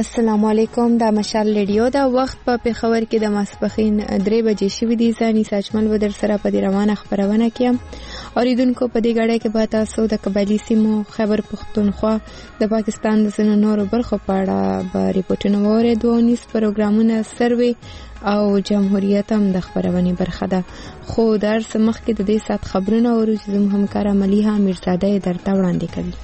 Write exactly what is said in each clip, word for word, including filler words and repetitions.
السلام علیکم. دا مشال ریډیو دا وخت په پېښور کې د ماسپښین درې بجې شوي دي. زه انیسه اجمل به در سره په دې روانه خپرونه کې یم. اوریدونکو په دې غړی کې به تاسو د قبایلي سیمو خیبر پښتونخوا د پاکستان د ځینو نورو برخو په اړه به ریپورټونه واورئ. دوه نیم پروګرامونه سروې او جمهوریت هم د خپرونې برخه ده. خو در څه مخکې د دې سات خبرونه اورو چې زموږ همکاره ملیحه میرزاده درته وړاندې کوي.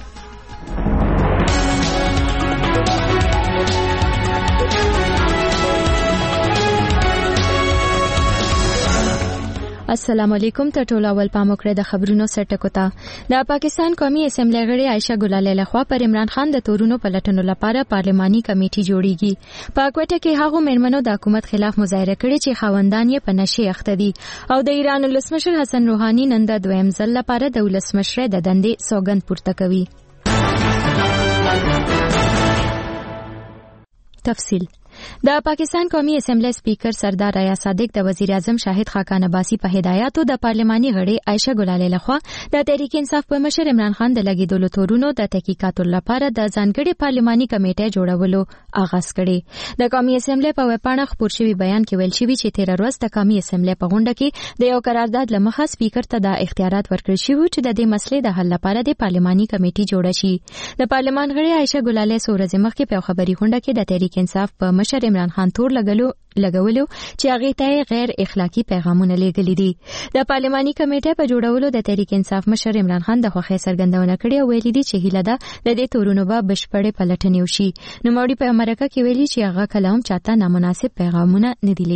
السلام علیکم. ته ټول اول پام وکړئ د خبرونو سرټکو ته. د پاکستان قومي اسمبلی غړي عائشه ګلالي لخوا پر عمران خان د تورونو پلټنو لپاره پارلماني کمیټي جوړیږي. په کوټه کې هغه مېرمنو د حکومت خلاف مظاهره کړې چې خاوندان یې په نشي اخته دي او د ایران ولسمشر حسن روحاني نن د دویم ځل لپاره د ولسمشر د دندې سوګند پورته کوي. تفصیل. د پاکستان قومي اسمبلی سپیکر سردار ریا صادق د وزیر اعظم شاهد خاقان عباسی په هدایاتو د پارلماني غړي عائشه ګلالي لخوا د تحریک انصاف په مشر عمران خان د لګیدلو تورونو د تحقیقاتو لپاره د ځانګړي پارلماني کمیټې جوړولو آغاز کړي. د قومي اسمبلی په وپاڼه خپور شوی بیان کې ویل شوی چې تیر ورځ د قومي اسمبلی په غونډه کې د یو قرارداد لمخه سپیکر ته د اختیارات ورکړل شوی چې د دې مسلې د حل لپاره د پارلماني کمیټې جوړه شي. د پارلمان غړي عائشه ګلالي سورز مخکې په خبري غونډه کې د تحریک انصاف په مشر عمران خان تور لګلو لګولو چې هغه ته غیر اخلاقی پیغامونه لېږلي دي. د پارلماني کمیټې په جوړولو د تحریک انصاف مشر عمران خان د خوښۍ څرګندونه کړې او ویلي دي چې هیله ده د دې تورونو به بشپړې پلټنې وشي. نوموړي په امریکا کې ویلي چې هغه کلام چاته نامناسب پیغامونه نه دي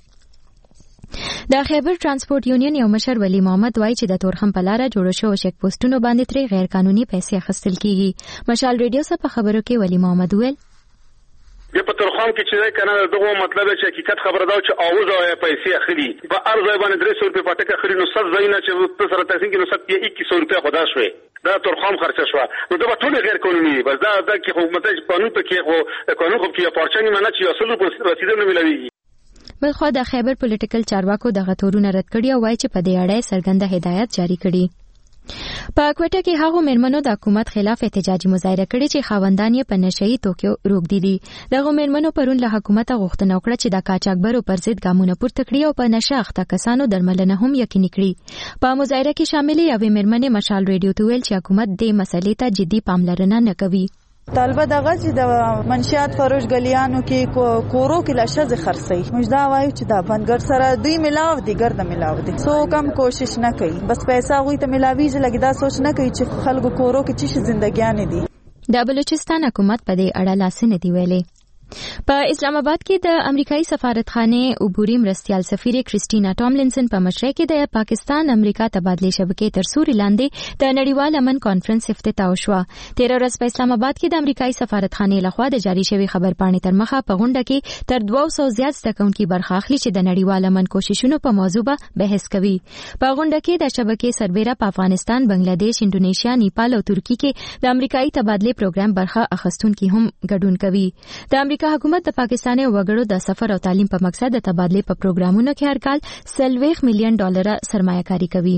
لېږلي. د خیبر ترانسپورت یونین یو مشر ولی محمد وایي چې د تورخم په لاره جوړ شو چیک پوسټونو باندې ترې غیر قانوني پیسې اخیستل کیږي. مشال ریډیو سره په خبرو کې ولی محمد ویل د پترخان کې چې کنه دغه مطلب چې حقیقت خبره دا چې اوز او پیسې اخلي په ارز باندې درې سو روپے پټه اخلي نو ست زینه چې په سره تقسیم کې نو ست یې اکیس سو روپے خدا شوي دا ترخان خرچه شو نو دا ټول غیر قانوني دي. بس دا د حکومت قانون په کې خو قانون خو کې پارچنی منه چې اصل په رسیدنه ملويږي. بلخو د خیبر پولیټیکل چارواکو دغه تورونه رد کړي او وایي چې په دې اړه څرګنده هدایت جاری کړي. په کوټه کې هغه مېرمنو د حکومت خلاف احتجاجي مظاهره کړې چې خاوندان یې په نشئی توکیو روغدي دي. دغه مېرمنو پرون له حکومت غوښتنه وکړه چې د قاچاقبرو پر ضد ګامونه پورته کړي او په نشه اخته کسانو درملنه هم یقیني کړي. په مظاهره کې شامل یوې مېرمنې مشال ریډیو ته ویل چې حکومت دې مسلې ته جدي پاملرنه نه کوي. طالبه دغه چې د منشیات فروش غلیانو کې کورو کې لشز خرڅي مجدا وایي چې دا بندګر سره دوی ملاو دي ګرد ملاو دي سو کم کوشش نه کوي بس پیسې غوي ته ملاوي چې لګدا سوچ نه کوي چې خلکو کورو کې چې ژوندګیان دي. د بلوچستان حکومت په دې اړه لاس نه دی ویلي. په اسلام آباد کې د امریکایي سفارتخانه عبوري مرستيال سفیر کریسټینا ټاملنسن په مشرۍ کې د پاکستان امریکا تبادله شبکې تر سوري لاندې د نړیوال امن کانفرنس افتتاح شو. تیر ورځ په اسلام آباد کې د امریکایي سفارتخانه لخوا د جاری شوی خبرپاڼې تر مخه په غونډه کې تر دوه سوه زیات زدهکونکي برخه اخلي چې د نړیوال امن کوششونو په موضوع به بحث کوي. په غونډه کې د شبکې سربېره په افغانستان، بنگلاديش، انډونیشیا، نیپال او ترکی کې د امریکایي تبادله پروګرام برخه اخیستونکي هم ګډون کوي. د امریکا حکومت د پاکستاني وګړو د سفر او تعلیم په مقصد د تبادله په پروګرامونو کې هر کال سلويخ میلیون ډالر سرمایه کاری کوي.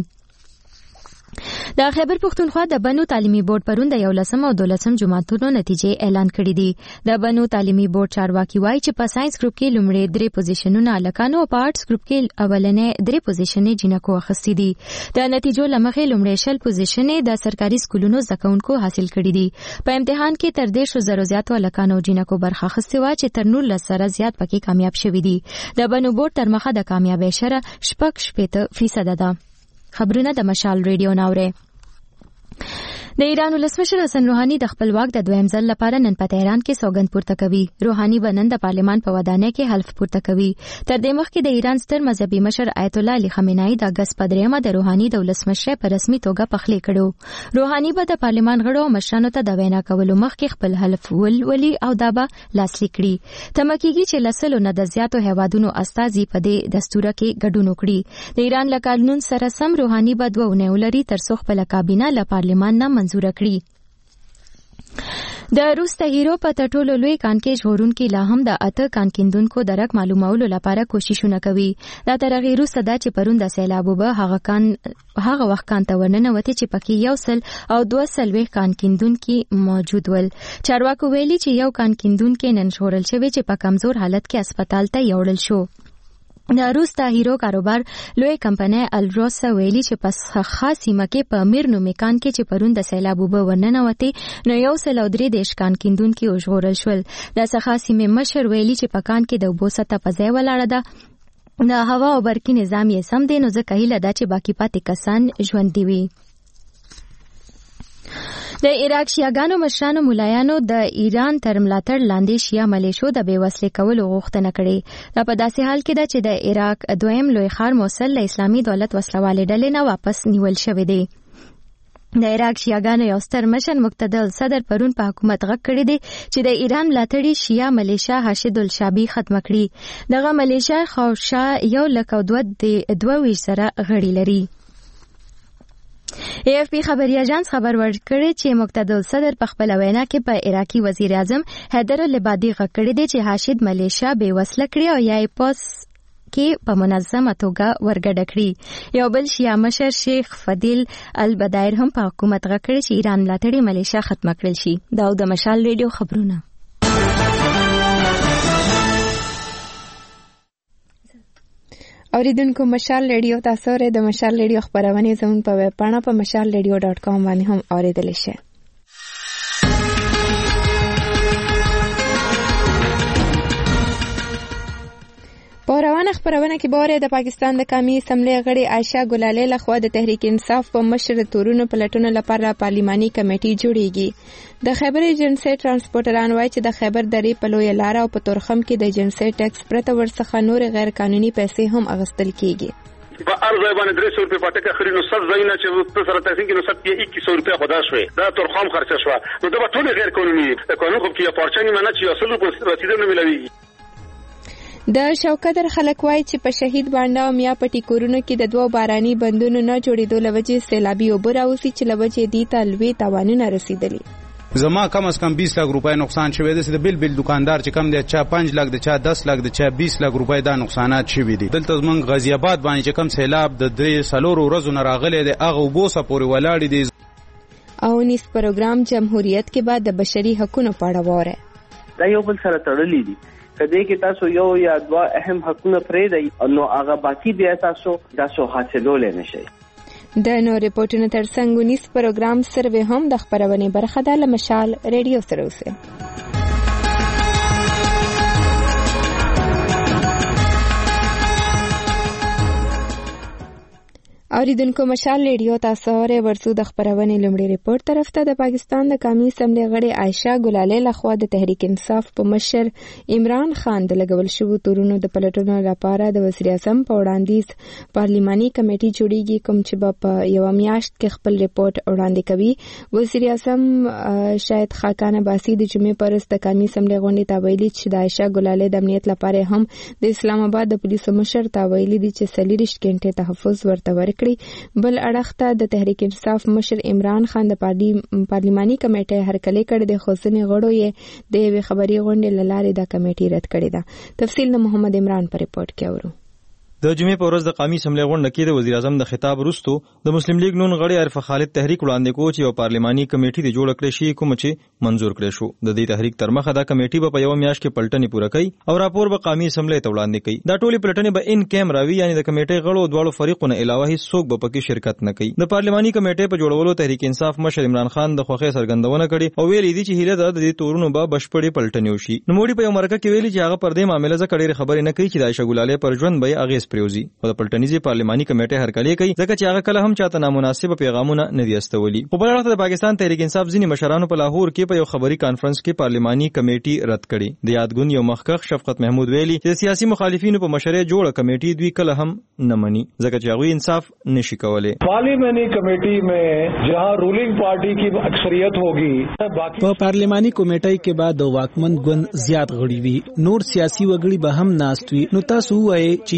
د خیبر پښتونخوا د بنو تعلیمي بورډ پرون د یولسم او دولسم جماعتونو نتیجې اعلان کړې دي. د بنو تعلیمي بورډ چارواکي وایي چې په ساينس ګروپ کې لومړی درې پوزیشنونه الکانو او په آرټس ګروپ کې اولنې درې پوزیشنې جنکو اخیستې دي. د نتیجو لمخې لومړی شل پوزیشنې د سرکاري سکولونو زکونکو حاصل کړې دي. په امتحان کې تر دې شو زرو زیاتو الکانو او جنکو برخه اخیستې و چې تر نولس سره زیات پکې کامیاب شوي دي. د بنو بورډ تر مخه د کامیابۍ شره شپږ شپېته فیصد ده. خبرونه د مشال ریډیو ناوره. د ایران ولسمشر حسن روحاني د خپل واک د دویم ځل لپاره نن په تهران کې سوګند پورته کوي. روحاني به نن د پارلمان په ودانۍ کې حلف پورته کوي. تر دې مخکې د ایران ستر مذهبي مشر آیت الله علي خامنه‌ای د اگست په دریمه د روحاني د ولسمشر په رسمي توګه پخلی کړو. روحاني به د پارلمان غړو او مشرانو ته د وینا کولو مخکې خپل حلف ولولي او دا به لاسلیک کړي. تمه کېږي چې لسلو نه د زیاتو هیوادونو استازي په دې دستور کې ګډون وکړي. د ایران له قانون سره سم روحاني به دوه ونې ولري تر څو خپل کابینه له پارلمان نه منزور کړي. د روس د هیرو په ټولو لوی کانکې ژغورونکي لا هم د اته کانکیندونکو درک معلومولو لپاره کوششونه کوي. دا تر هغې وروسته ده چې پرون د سیلاب اوبه هغه کان هغه وخت کان ته ورننوتې چې پکې یو سل او دوه څلوېښت کانکیندونکي موجود ول. چارواکو ویلي چې یو کانکیندونکی نن ژغورل شوی چې په کمزور حالت کې هسپتال ته یوړل شو. د روس د هیرو کاروبار لوی کمپنۍ الروس ویلي چې په خاص سیمه کې په امیر نومیکان کې چې پرون د سیلاب اوبه ورننوتې نو یو سل او درې دېرش کانکیندونکي وژغورل شول. د څخه سیمې مشر ویلي چې په کان کې د اوبو سطح په ځای ولاړه ده. د هوا او برقي نظام یې سم دی، نو ځکه هیله ده چې باقي پاتې کسان ژوندي وي. د عراق شیعاګانو مشرانو مولایانو د ایران تر ملاتړ لاندې شیعه ملیشو د بېوسلې کولو غوښتنه کړې. دا په داسې حال کې ده چې د عراق دویم لوی ښار موصل له اسلامي دولت وسلوالې ډلې نه واپس نیول شوی دی. د عراق شیعاګانو یو ستر مشر مقتدل صدر پرون په حکومت غږ کړی دی چې د ایران ملاتړي شیعه ملیشا حاشد الشعبي ختمه کړي. دغه ملیشا خوشا یو لک او دوه دوه ویشت سره غړي لري. ای اف پی خبري اژانس خبر ورکړی چې مقتدل صدر په خپل وینا کې په عراقي وزیر اعظم حیدر العبادي غږ کړی دی چې حاشد ملیشا بې وسله کړي او یا یې پوس کې په منظمه توګه ورګډه کړي. یو بل شیعه مشر شیخ فضیل البدایر هم په حکومت غږ کړی چې ایران ملاتړي ملیشا ختمه کړل شي. دا د مشال ریډیو خبرونه. اوریدونکو مشال ریډیو تاسو ری د مشال ریډیو خبرونه زموږ په ویب پاڼه په مشال ریډیو ډاټ کام باندې هم اوریدلی شئ. په روانه خبرونه کې بوره د پاکستان د قومي اسمبلی غړي عائشہ ګلالي لخوا د تحریک انصاف په مشر تورونو پلټونو لپاره پارلیماني کمیټي جوړیږي. د خیبر ایجنسی ترانسپورټران وایي چې د خیبر درې په لویه لاره او په تورخم کې د ایجنسی ټیکس پرته ورڅخه نور غیر قانوني پیسې هم اخیستل کیږي. په ارزه باندې درې سو روپے پټه خري نو ست زینه چې په سره تاسو کې نو ست یې اکیس سو روپے خدا شوي دا تورخم خرچه شو نو دا ټول غیر قانوني قانون خو کې پارچانی منه چې اصل په رسیدل نه ملويږي. د شوکدر خلک وایي چې په شهید بانډا او میا پټي کورونو کې د دوه باراني بندونو نه جوړېدو لوجې سیلابي اوبه راوځي چې لوجې دي ته لوی تاوانونه رسیدلي. زما کم از کم بیس لک روپۍ نقصان شوی دی. د بل بل دکاندار چې کم دی چا پنځ لک د چا دس لک د چا بیس لک روپۍ دا نقصانات شوي دي. دلته زمونږ غازي آباد باندې چې کم سیلاب د درې څلورو ورځو نه راغلی دی هغه اوبو څخه پورې ولاړې دي. او نیس پروګرام جمهوریت کې بعد د بشري حقونو په اړه واره دا یو بل سره تړلي دي. کدی کې تاسو یو یا دوا اهم حقونه پرې دی نو هغه باقی بیا تاسو تاسو حاصلول نه شي. د نو ریپورتونو ترڅنګ نیس پروګرام سروې هم د خبرونه برخه ده. لمشال ریډیو سره اوسه. اوریدونکو مشال ریډیو تاسو ری ورسو د خبرونه لمړي ریپورت طرف ته د پاکستان د قومي اسمبلی غړي عائشہ ګلالي لخوا د تحریک انصاف په مشر عمران خان د لګول شوو تورونو د پلټونو لپاره د وزیر اعظم په وړاندیز پارلیماني کمیټي جوړیږي کوم چې په یو میاشت کې خپل ریپورت وړاندې کوي. وزیر اعظم شاهد خاقان عباسی د جمعې پر ورځ د قومي اسمبلی غونډې ته ویلي چې د عائشہ ګلالي د امنیت لپاره هم د اسلام آباد د پولیسو مشر ته ویلي دي چې څلوېښت غنټې تحفظ ورته ورکړي. بل اړخ ته د تحریک انصاف مشر عمران خان د پارلیماني کمیټې هرکلی کړی د خوځنې غړو یې د یوې خبري غونډې له لارې د کمیټې رد کړې ده. تفصیل د محمد عمران په ریپورت کې اورو. د جمعې په ورځ د قومي اسمبلی غونډه کې د وزیر اعظم د خطاب وروسته د مسلم لیگ نون غړي عارف خالد تحریک وړاندې کوي چې یو پارلیماني کمیټه د جوړ کړې شي کوم چې منزور کړې شو. د دې تحریک تر مخه دا کمیټه په یو میاشت کې پلټنې پوره کوي او راپور به قومي اسمبلی ته وړاندې کوي. دا ټولې پلټنې به ان کیمرا وي یعنی د کمیټې غړو دواړو فریقونو علاوه هیڅوک به پکې شرکت نه کوي. د پارلیماني کمیټې په جوړولو تحریک انصاف مشر عمران خان د خوښۍ څرګندونه کړې او ویلي دي چې هیله ده د دې تورونو به بشپړې پلټنې وشي. نو موږ په یو مرکه کې ویلي چې هغه پر دې معاملې ځکه ډېر خبرې نه کوي چې د عائشہ ګلالي پر ژوند به اغیز پریوزي او پلټنیزه پارلیماني کمیټه هرکلی کوي ځکه چې هغه کله هم چاته نامناسب پیغامونه نه دی استولي. په بل اړخ د پاکستان تحریک انصاف ځینې مشرانو په لاهور کې په یو خبري کانفرنس کې پارلیماني کمیټه رد کړي. د یادګون یو مخکخ شفقت محمود ویلي چې سیاسي مخالفینو په مشرۍ جوړه کمیټه دوی کله هم نه مني ځکه چې هغه انصاف نشي کولای. پارلیماني کمیټه میں جہاں رولنگ پارٹی کی اکثریت ہوگی په پارلیماني کمیټه کې بعد د واکمن ګوند زیات غړي وي نور سیاسي وګړي به هم ناست وي. نو تاسو وایي چې یو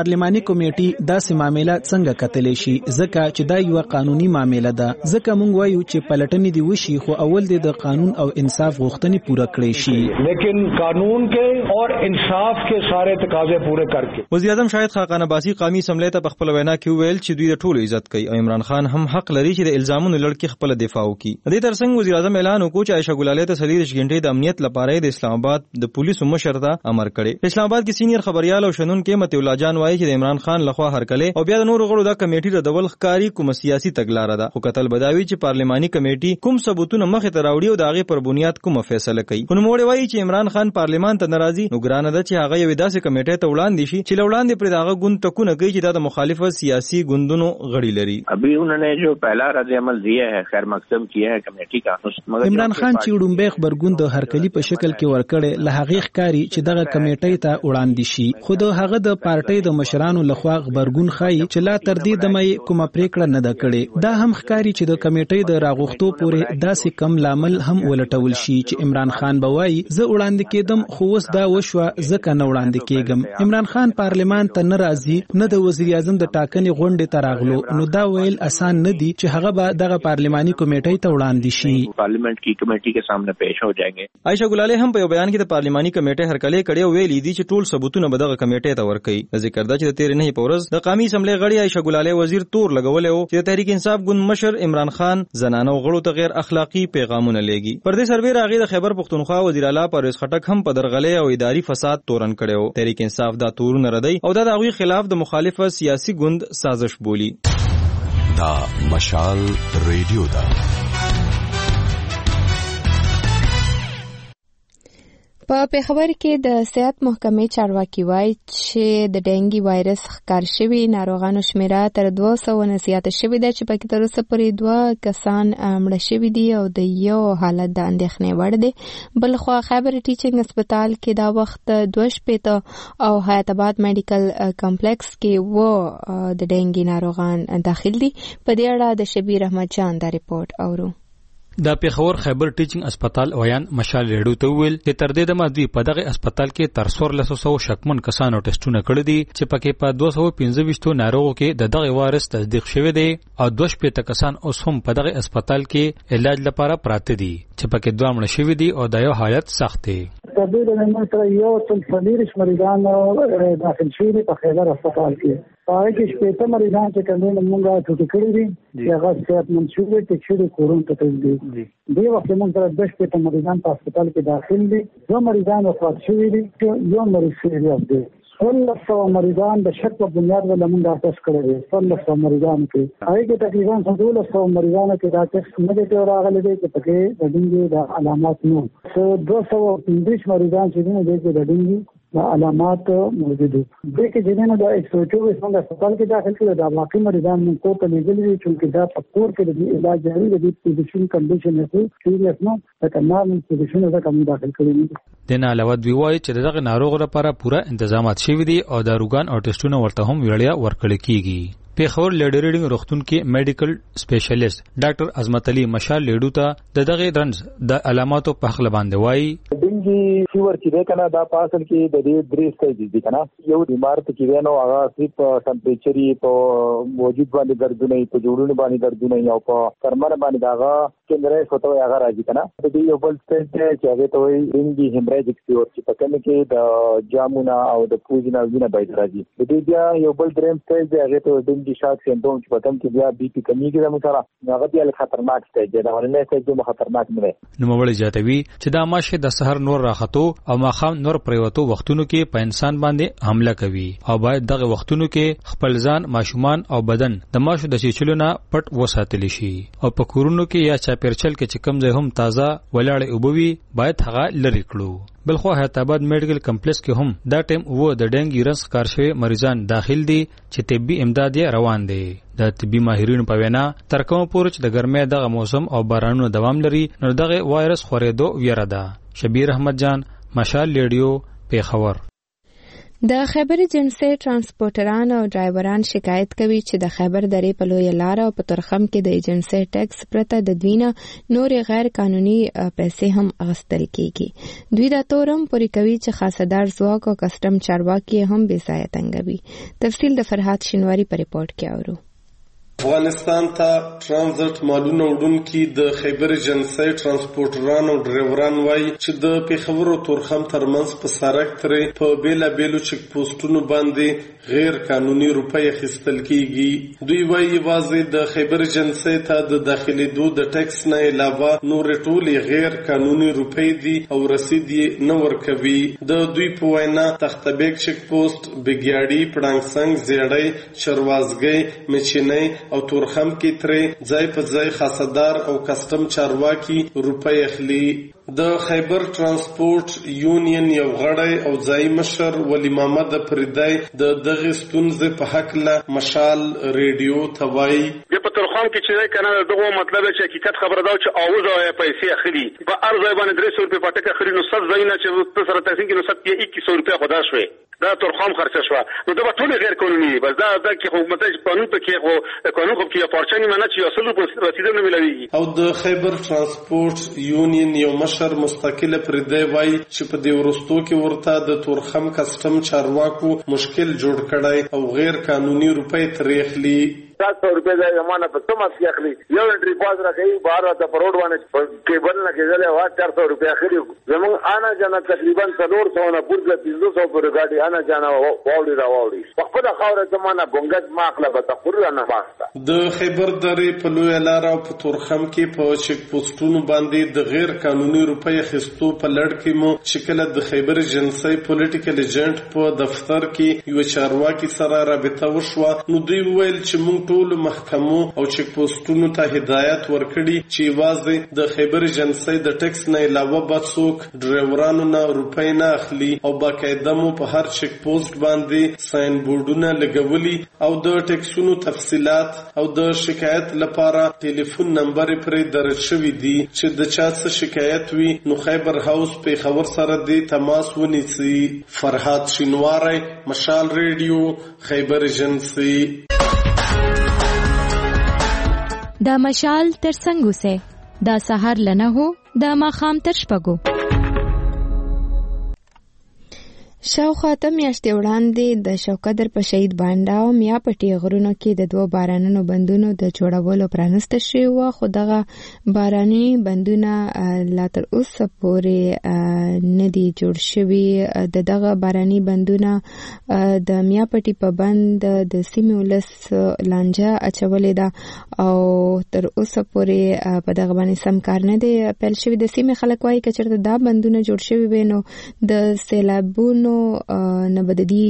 پارلماني کمیټې داسې معاملات څنګه کتلی شي ځکه چې دا یو قانوني معامله ده ځکه موږ وایو چې پلټنې دی وشي خو اول د قانون او انصاف غوښتنې پوره کړې شي لیکن قانون کې اور انصاف کې سارے تقاضے پورے کړي. وزیر اعظم شاهد خاقان عباسی قومي اسمبلی ته په خپل وینا کې ویل چې دوی د ټولو عزت کوي او عمران خان هم حق لري چې د الزامونو لړ کې خپل دفاع وکړي. د دې ترڅنګ وزیر اعظم اعلان وکړ چې عائشہ ګلالي ته څلور غنټې د امنیت لپاره د اسلام آباد د پولیسو مشر ته امر کړی. اسلام آباد کې سینیئر خبريال او شنن کې متي الله جان وایي چې د عمران خان لخوا هرکله او بیا د نور غړو د کمیټې د دول ښکاری کوم سیاسي تګلارې ده خو کتل بداوی چې پارلماني کمیټې کوم ثبوتونه مخې ته راوړي او د هغې پر بنیاد کومه فیصله کوي. نوموړی وایي چې عمران خان پارلمان ته ناراضي نو ګرانه ده چې هغه یوې داسې کمیټې ته وړاندې شي چې وړاندې پر دغه ګوند ټکونه کوي چې د مخالفت سیاسي ګوندونو غړي لري. ابھی انہوں نے جو پہلا رد عمل دیا ہے خیر مقدم کیا ہے کمیٹی کا. عمران خان چې ډومبه خبرګون د هرکلی په شکل کې ورکړي له هغې ښکاری چې دغه کمیټې ته وړاندې شي خو د هغه د پارټۍ د مشرانو لخوا خبرګون خایي چې لا تر دې دمه کومه پریکړه نه ده کړې. دا هم ښکاری چې د کمیټې د راغوښتو پورې داسې کم لامل هم ولټول شي چې عمران خان به وایي زه وړاندې کېدم خو اوس دا وشوه ځکه نه وړاندې کېږم. عمران خان پارلمان ته نه راځي نه د وزیر اعظم د ټاکنې غونډې ته راغلو نو دا ویل اسان نه دي چې هغه به دغه پارلماني کمیټې ته وړاندې شي. پارلیمنت کی کمیټې کے سامنے پیش ہو جائیں گے. عائشہ ګلالي هم په یو بیان کې د پارلماني کمیټې هرکلی کړي او ویلي دي چې ټول ثبوتونه به دغه کمیټې ته ورکړي. ذکر ده چې د تیرې نه په ورځ د قومي اسمبلی غړي عائشہ ګلالي وزیر تور لګولې و چې د تحریک انصاف ګوند مشر عمران خان زنانو غړو ته غیر اخلاقی پیغامونه لېږي. پر دې سروې راغی د خیبر پښتونخوا وزیر اعلی پرویز خټک هم په درغلې او اداري فساد تورن کړي. تحریک انصاف دا تورونه ردی او دا د هغوی خلاف د مخالفت سیاسي ګوند سازش بولی. دا مشال ریډیو دا په پیښور کې د صحت محکمې چارواکي وایي چې د ډینګي وایرس ښکار شوي ناروغانو شمیره تر دوه سوه نه زیاته شوې ده چې پکې تر اوسه پورې دوه کسان مړه شوي دي او د یو حالت د اندېښنې وړ دی. بلخوا خیبر ټیچنګ هسپتال کې دا وخت دوه شپېته او حیات آباد میډیکل کمپلیکس کې و د ډینګي ناروغان داخل دي. په دې اړه د شبیر احمد جان دا رپورټ اورو. دا پیښور خیبر ټیچنګ هسپتال ویان مشال ریډیو ته ویل چې تر دې دمه دوی په دغه هسپتال کې تر څوارلس سوه شکمن کسانو ټیسټونه کړي دي چې پکې په دوه سوه پنځه ویشتو ناروغو کې د دغه وایرس تصدیق شوی دی او دوه شپېته کسان اوس هم په دغه هسپتال کې علاج لپاره پراته دي چې پکې دوه مړه شوي دي او د یو حالت سخت دی. د دې د نن سره یو څل څلوېښت مریضان داخل شوي دي په خیبر هسپتال کې. هغه کې شپېته مریضان چې کومه موږ ټوټه کړی دي چې هغه صحتمند شوي دي چې کورون ته تللی دي. دې وخت موږ سره د شپېته مریضان په هسپتال کې داخل دي. دوه مریضان وفات شوي دي یو مریض سیریس دی. څوارلس سوه مریضان د شک په بنیاد باندې موږ دا ټیسټ کړی دی. څوارلس سوه مریضانو کې هغه کې تقریبا دولس سوه مریضانو کې دا ټیسټ نګیټیو راغلی دی چې پکې د ډینګي د علامات نه سو دوه سوه پنځه مریضان چې دي د ډینګي د علامات موجود دي. دې کې جنینو د ایک سو چوبیس څنګه هسپتال کې داخل کړي دا باقي مریضان موږ کور ته لېږلي دي چې دا په کور کې د علاج جاري دی. د پوزیشن کنډیشن یې سیریس نو د کمال پوزیشن څخه کم داخل کړي دي. د نه علاوه دوی وایي چې دغه ناروغ لپاره پوره تنظیمات شوي دي او داروګان او ټیسټونه ورته هم وړیا ورکړل کیږي. پیښور لیډر ریډینګ روغتون کې میډیکل سپیشلیست ډاکټر عظمت علي مشال لیډو ته د دغه درنځ د علاماتو په خپل باندې وایي ډینګي فیور چې کنه دا پاسل کې د دې درې سټیج دي کنه. یو بیمار ته کې نو هغه صرف ټمپریچر په وجود باندې دردونه په جوړونه باندې دردونه او په کرمر باندې داغه کیندره فوټو هغه راځي کنه. د دې یو بل سټیج چې هغه ته وایي ډینګي هیمریجیک فیور چې په کوم کې د جامونه او د پوزینه وینه باید راځي. د دې بیا یو بل دریم سټیج دی هغه ته ډینګي شاک سیمټوم چې په کوم کې بیا بي پي کمیږي د مثلا هغه بیا خطرناک سټیج دی. دا ورنه سټیج مو خطرناک نه دی. نو مولوی جاتوي چې دا ماشه د سحر نور راخته او ماخام نور پریوتو وختونو کې په انسان باندې حمله کوي او باید دغه وختونو کې خپل ځان ماشومان او بدن د ماشو د چیچلو نه پټ وساتل شي او په کورونو کې یا چاپیرچل کې چې کم ځای هم تازه ولاړ اوبوي باید هغه لری کړو. بلخو حیات آباد میډیکل کمپلیکس کې هم دا ټیم وو د ډینګي رنس کار شوی مریضان داخل دي چې طبي امداد روان دي. د طبي ماهرینو په وینا تر کومه پورې چې د ګرمۍ دغه موسم او بارانونو دوام لري نو دغه وایرس خورېدو ویره ده. شبیر احمد جان مشال ریډیو پیښور. د خیبر جنسي ترانسپورټران او ډرایوران شکایت کوي چې د خیبر درې په لویه لار او په تورخم کې د ایجنسي ټیکس پرته د دوی نه نورې غیر قانوني پیسې هم اخیستل کیږي. دوی دا تورم پوری کوي چې خاصدار ځواک او کسټم چارواکي هم بې ځایه تنګوي. تفصیل د فرحات شینواری په ریپورت کې اورو. افغانستان ته ترانزیت مالونه وړونکي د خیبر جنسي ترانسپورټران او ډرایوران وایي چې د پیښور او تورخم ترمنځ په سړک ترې په بیلابیلو چک پوسټونو باندې غیر قانوني روپۍ اخیستل کیږي. دوی وایي یوازې د خیبر جنسي ته د داخلېدو د ټیکس نه علاوه نورې ټولې غیر قانوني روپۍ دي او رسید یې نه ورکوي. د دوی په وینا تختبیک چک پوسټ، بګیاړي، پړانګسنګ، زیړی، چروازګۍ، مچینۍ او تورخم کې ترې ځای په ځای خاصدار او کسټم چارواکي روپۍ اخلي. د خیبر ترانسپورټ یونین یو غړی او ځای مشر ولی محمد فریدی د دغه ستونزې په حق له مشال ریډیو ته وایي. په تورخم کې چې کنه دغه مطلب چې حقیقت خبره دا چې اوز او پیسې اخلي په ارزای باندې درې سو روپۍ پټه اخلي نو ست ځای نه چې په سره تاسو کې نو ست یې اکیس سو روپۍ خدا شوي دا تورخم خرڅ شو نو دا ټول غیر قانوني بس دا د حکومت قانون په کې خو قانون خو کې پارچانی منه چې اصل په رسیدو نه ملوي. او د خیبر ترانسپورټ یونین یو مشر مستقل پردی وای چې په دې ورستو کې ورته د تورخم کسټم چارواکو مشکل جوړ کړای او غیر قانوني روپۍ ترېخلي. सात सौ रुपए जाए जमाना पर तुम अच्छी अखली यो एंट्री पास रखी बाहर आता परोड वाने केबल न के जले वहाँ चार सौ रुपया अखली जमंग आना जाना तकरीबन सलोर सौ ना पूरे तीन सौ सौ पर गाड़ी आना जाना वावड़ी रा वावड़ी वक्त खावर जमाना बंगत माखला बता कुर्रा ना बास्ता. د خیبر درې په لویه لار او په تورخم کې په چک پوسټونو باندې د غیر قانوني روپۍ اخیستو په لړ کې مو شکل د خیبر جنسي پولیټیکل ایجنټ په دفتر کې یو چارواکي سره رابطه وشوه. نو دوی ویل چې موږ ټول محکمو او چک پوسټونو ته هدایت ورکړي چې واځي د خیبر جنسي د ټیکس نه علاوه به څوک ډرایورانو نه روپۍ نه اخلي او باقاعده مو په هر چک پوسټ باندې ساين بورډونه لګولي او د ټیکسونو تفصيلات او د شکایت لپاره ټلیفون نمبر پرې درج شوی دی چې د چا څه شکایت وي نو خیبر هاوس په خبر سره دی تماس ونیسي. فرحات شینواری، مشال ریډیو، خیبر جنسي. دا مشال تر څنګه سه دا سحر لنه هو دا ماخام تر شپږو. شاوخوا ته میاشتې وړاندې د شوقدر په شهید بانډا او میا پټي غرونو کې د دوه بارانونو بندونو د جوړولو پرانسته شوی و خو دغه باراني بندونه لا تر اوسه پورې نه دي جوړ شوي. د دغه باراني بندونه د میا پټي په بند د سیمې ولس لانجه اچولې ده او تر اوسه پورې په دغه باندې سم کار نه دی پیل شوی. د سیمې خلک وایي که چېرته دا بندونه جوړ شوي وي نو د سیلابونو نه بددي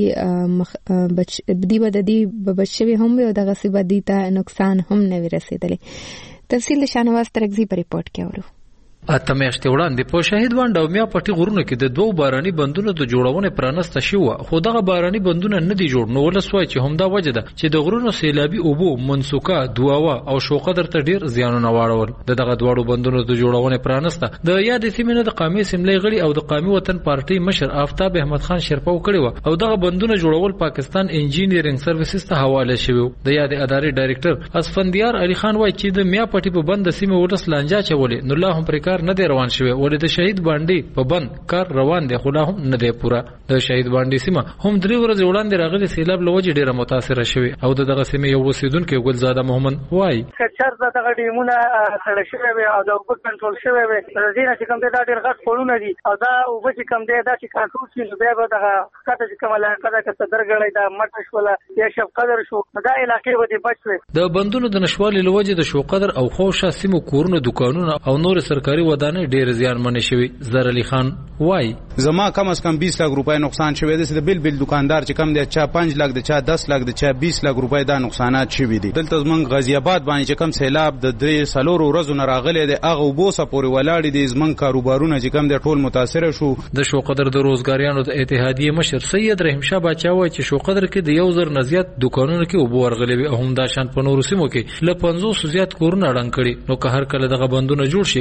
بچ بدی بددي بچوي هم او دغه سی بدی ته نقصان هم نه ورسېدلی. تفصیل شانواز ترغزی په ریپورت کې اورو. اته میاشتې وړاندې په شهید بانډا او میا پټي غرونو کې د دوه باراني بندونو د جوړونې پرانسته شوه خو دغه باراني بندونه نه دي جوړ. نو ولس وایي چې همدا وجه ده چې د غرونو سیلابي اوبو منسوکه دواوه او شوقدر ته ډیر زیانونه واړول. د دغه دواړو بندونو د جوړونې پرانسته د یاد سیمې نه د قومي سملې غړي او د قومي وطن پارټي مشر آفتاب احمد خان شرپاو کړی و او دغه بندونه جوړول پاکستان انجینیرینګ سروسز ته حواله شوی. د یاد ادارې ډایریکټر اسفندیار علي خان وایي چې د میا پټي په بند سیمې ولس لانجه چولې نو الله هم پر کار نه دی روان شوی. ولې د شهید باندې په بند کار روان دی خو لا هم نه دی پوره. د شهید باندې سیمه هم درې ورځې وړاندې راغلي سیلاب له وجې ډیره متاثره شوې او د دغه سیمې یو اوسیدونکی ګلزاده محمد وایي که چېرته دغه ډیمونه سړه شوی وي او د اوبه کنټرول شوی وي د دې نه چې کوم دی دا ډېر غټ پوړونه دي او دا اوبه چې کوم دی دا چې کنټرول شي نو بیا به دغه ښکته چې کومه علاقه ده که صدرګړی ده مټه شوله یا شبقدر شو دا علاقې به دې بچ شوې. د بندونو د نشوالي له وجې د شوقدر او خوشه سیمو کورونه دکانونه او نور سرکاري ودانۍ ډېر زیانمنې شوي. زر علي خان وایي زما کم از کم بیس لک روپۍ نقصان شوی دی. د بل بل دکاندار چې کم دی چا پنځ لک د چا دس لک د چا بیس لک روپۍ دا نقصانات شوي دي. دلته زمونږ غازي آباد باندې چې کم سیلاب د درې څلورو ورځو نه راغلی دی هغه اوبو څخه پورې ولاړې دي. زمونږ کاروبارونه چې کم دی ټول متاثره شو. د شوقدر د روزګاریانو د اتحادیې مشر سید رحیم شاه باچا وایي چې شوقدر کې د یو زر نه زیات دکانونو کې اوبه ورغلې وي او همدا شان په نورو سیمو کې له پنځوسو زیات کورونه ړنګ کړي. نو که هر کله دغه بندونه جوړ شي ممکن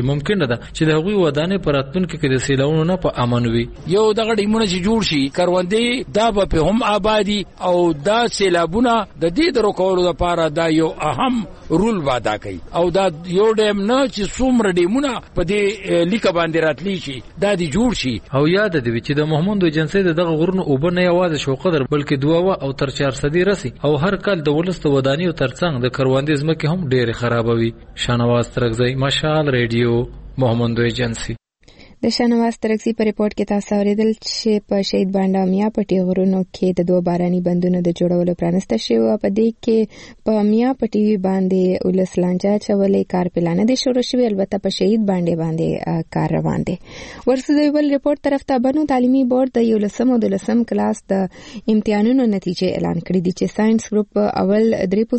ده چې د هغوی ودانې په راتلونکي کې د سیلاونو نه په امن وي. یو دغه ډیمونه چې جوړ شي کروندې دا به هم آبادی او دا سیلابونه د دې درو کولو لپاره دا یو اهم رول وادا کوي او دا یو ډیم نه چې څومره ډیمونه په دې لیکه باندې راتلی شي دا دی جوړ شي. او یاد دی چې د محمود ایجنسی دغه غرونو اوبه نه یوازې شو قدر بلکې دوه او تر چار صدی رسی او هر کال د ولست ودانیو ترڅنګ د کروندې ځمکې هم ډېر خرابوي. شانواز ترغزی، مشال ریډیو، محمود ایجنسی. د شانواز ترغزی په ریپورت کې تاسو اوریدل چې په شهید بانډا میا پټي غرونو کې د دوه باراني بندونو د جوړولو پرانسته شوی په دې کې په میا پټي باندې ولس لانجا چولې کار پلان دي شروع شوی البته په شهید باندې باندې کار روان دي. ورسره بل ریپورت طرف ته بنو تعلیمي بورډ د یولسم او دلسم کلاس د امتحانونو نتیجې اعلان کړې دي چې ساينس ګروپ اول درې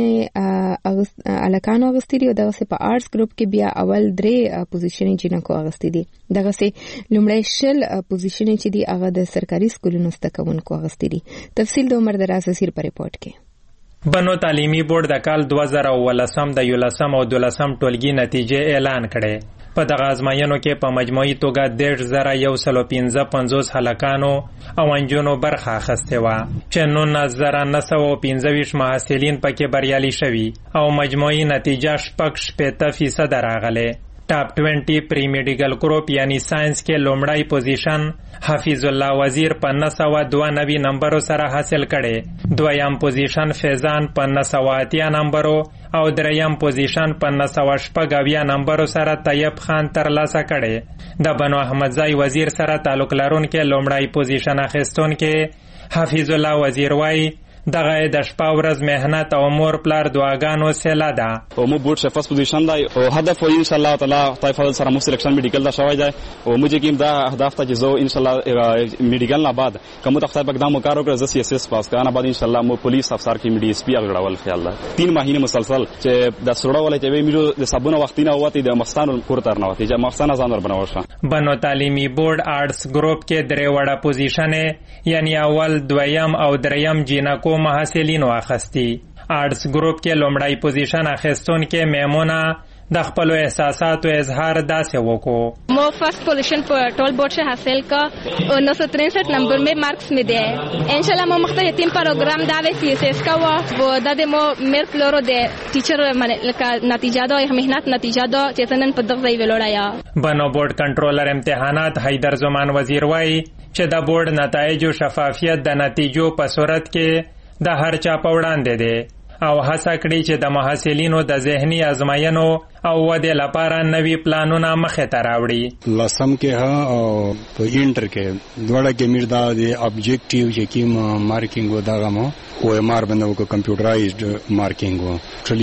پوزیشن الکانو اغستري او دغه په آرټس ګروپ کې بیا اول درې پوزیشن جنکو اغستري دي. دغه سي لومړی شل پوزیشن چې دی هغه د سرکاري سکولونو ستکونکو اغستې دي. تفصیل د عمر دراز سیر په ریپورت کې. بنو تعلیمي بورډ د کال دوه زره ولسم د یولسم او دولسم ټولګي نتیجې اعلان کړي. په دغه ازمایښتونو کې په مجموعي توګه دېرش زره یو سل پنځه پنځوس هلکانو او نجونو برخه اخیستې وه چې نولس زره نه سوه پنځه ویشت محصلین پکې بریالي شوي او مجموعي نتیجه شپږ شپېته فیصده راغلې. ټاپ ट्वेंटी پری میډیکل ګروپ یعنی ساينس کې لومړی پوزیشن حفیظ الله وزیر په نه سوه دوه نوي نمبرو سره حاصل کړي. دویم پوزیشن فیضان په نه سوه اتیا نمبرو او دریم پوزیشن په نه سوه شپږ اویا نمبرو سره طیب خان ترلاسه کړي. د بنو احمدزی وزیر سره تعلق لرونکي لومړی پوزیشن اخیستونکي حفیظ الله وزیر وایي دغه د شپه ورځ مهنت او مور پلار دعاګانو سیله ده. او مو بورډ شفاف پوزیشن دی او هدف ان شاء الله تعالی طای فضل سره مو سلیکشن میډیکل دا شوی دی او موږ کې دا هدف ته چې زه ان شاء الله میډیکل نه بعد کوم ته خدای پاک دا مو کارو کړ زه سی اس اس پاس کړم بعد ان شاء الله مو پولیس افسر کې می ډي اس پی اغړول خیال ده. تین ماهینه مسلسل چې د سړاول چې وی میرو د سبونه وختینه وته د مخستان کور تر نه وته چې مخستان ځان ور بنوشه. بنو تعلیمي بورډ آرټس ګروپ کې درې وړه پوزیشن یعنی اول دویم او دریم جینکو محصلین اخستی. آرټس ګروپ کې لومړی پوزیشن اخیستون کې میمونه د خپل احساساتو اظهار داسې وکړو. مو فرست پوزیشن په ټول بورډ سے حاصل کا نو سو تریسٹھ نمبر میں مارکس میں دے انشاءاللہ مو مختلف تین پروگرام دا وی سی اس اس کا و د د مو میر فلورو دے ټیچر کا نتیجہ دو مهنت نتیجہ دو چتنن په دغه ویلوړایا. بنو بورډ کنټرولر امتحانات حیدر زمان وزیر وای چې د بورډ نتایج او شفافیت د نتیجو په صورت کې د هر چا په وړاندې دی او هڅه کړې چې د محصلینو د ذهني ازمایښتونو او ودې لپاره نوي پلانونه مخې ته راوړي. لسم کې ها او په انټر کې دوړه کې میر دا د ابجیکټیو چې کیم مارکینګ و دغه مو او ام ار باندې وک کمپیوټرایزډ مارکینګ و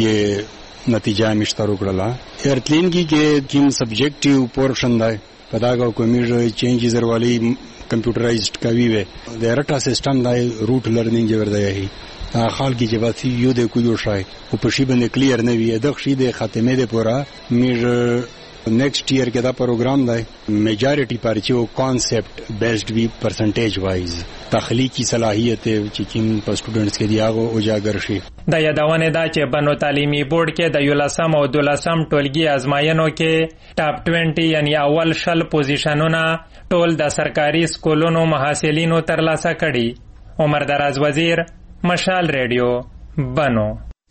ټولې نتیجه مشترک کړل. ارتلینګي کې کیم سبجیکټیو پورشن دی په داګه کومیر چینجز وروالی کمپیوټرایزډ کوي وي د رټا سیستم دای روټ لرنینګ ورده هي خال کی جواتی یو د کویو شای او په شی باندې کلیر نه وي د خشي د ختمه د پورا میر نیکسٹ ایئر کې دا پروګرام دی میجارټي پارچو کانسپټ بیسډ وی پرسنټیج وایز تخلیقی صلاحیت چې کوم په سټوډنټس کې دیغه اجاگر شي. د یادونه دا چې بنو تعلیمي بورډ کې د یولسم او دولسم ټولګي ازمایښتونو کې ټاپ ट्वेंटी یعنی اول شل پوزیشنونه ټول د سرکاري سکولونو محصلینو ترلاسه کړي. عمر دراز وزیر، مشال ریډیو، بنو.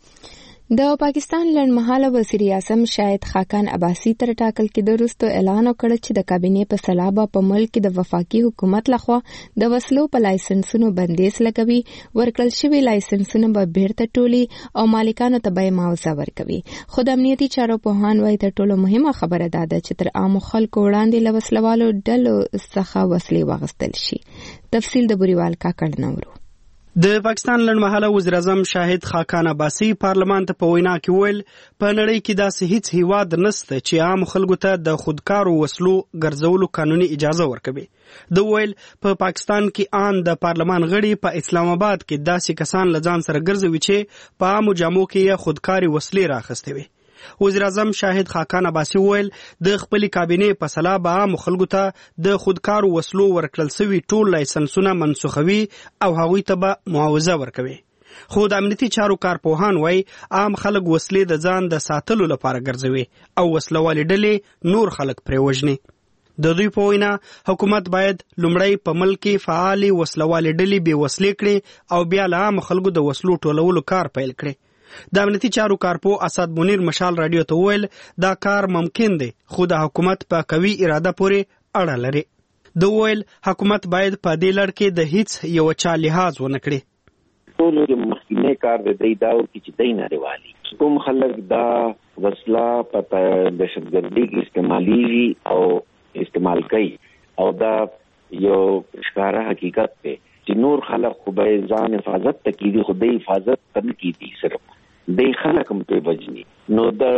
د پاکستان لنډمهاله وزیر اعظم شاهد خاقان عباسي تر ټاکل کې د وروسته اعلان وکړ چې د کابینې په سلابه په ملک کې د وفاقي حکومت لخوا د وسلو په لایسنسونو بندیز لګوي. ورکړل شوي لایسنسونه به بیرته ټولي او مالکانو ته به معاوضه ورکوي. خو د امنیتي چارو پوهان وایي تر ټولو مهمه خبره دا ده چې تر عامو خلکو وړاندې له وسلوالو ډلو څخه وسلې واخیستل شي. تفصیل د بوریوال کاکړ نورو. د پاکستان لنډمهاله وزیر اعظم شاهد خاقان عباسي پارلمان ته په وینا کې ویل په نړۍ کې داسې هیڅ هیواد نشته چې عام خلکو ته د خودکارو وسلو ګرځولو قانوني اجازه ورکوي. د ویل په پاکستان کې آن د پارلمان غړي په اسلام آباد کې داسې کسان لځان سره ګرځوي چې په عامو جامو کې خودکاري وسلې راخستې وي. وزیر اعظم شاهد خاقان عباسي ویل د خپل کابینې په سلا به عام خلکو ته د خودکارو وسلو ورکړل سوي ټول لایسنسونه منسوخوي او هغوی ته به معاوضه ورکوي. خو د امنیتي چارو کارپوهان وایي عام خلک وسلې د ځان د ساتلو لپاره ګرځوي او وسلوالې ډلې نور خلک پرې وژني. د دوی په وینا حکومت باید لومړی په ملک کې فعالې وسلوالې ډلې بې وسلې کړي او بیا له عامو خلکو د وسلو ټولولو کار پیل کړي. د امنیتي چارو کارپو اسد منیر مشال رادیو ته وویل دا کار ممکن دی خو د حکومت په قوي اراده پورې اړه لري. د وویل حکومت باید په دې لړ کې د هیڅ یو چا لحاظ ونه کړي. ټول د مخکینه کار د دې داو کې چې دای نه لري کوم خلک دا وسله په دهشتګردي کې استعمالي او استعمال کوي او دا یو ښکارا حقیقت دی چې نور خلک خو به ځان حفاظت ته کیږي خو د حفاظت تن کیږي صرف د خلک هم په وجني نو د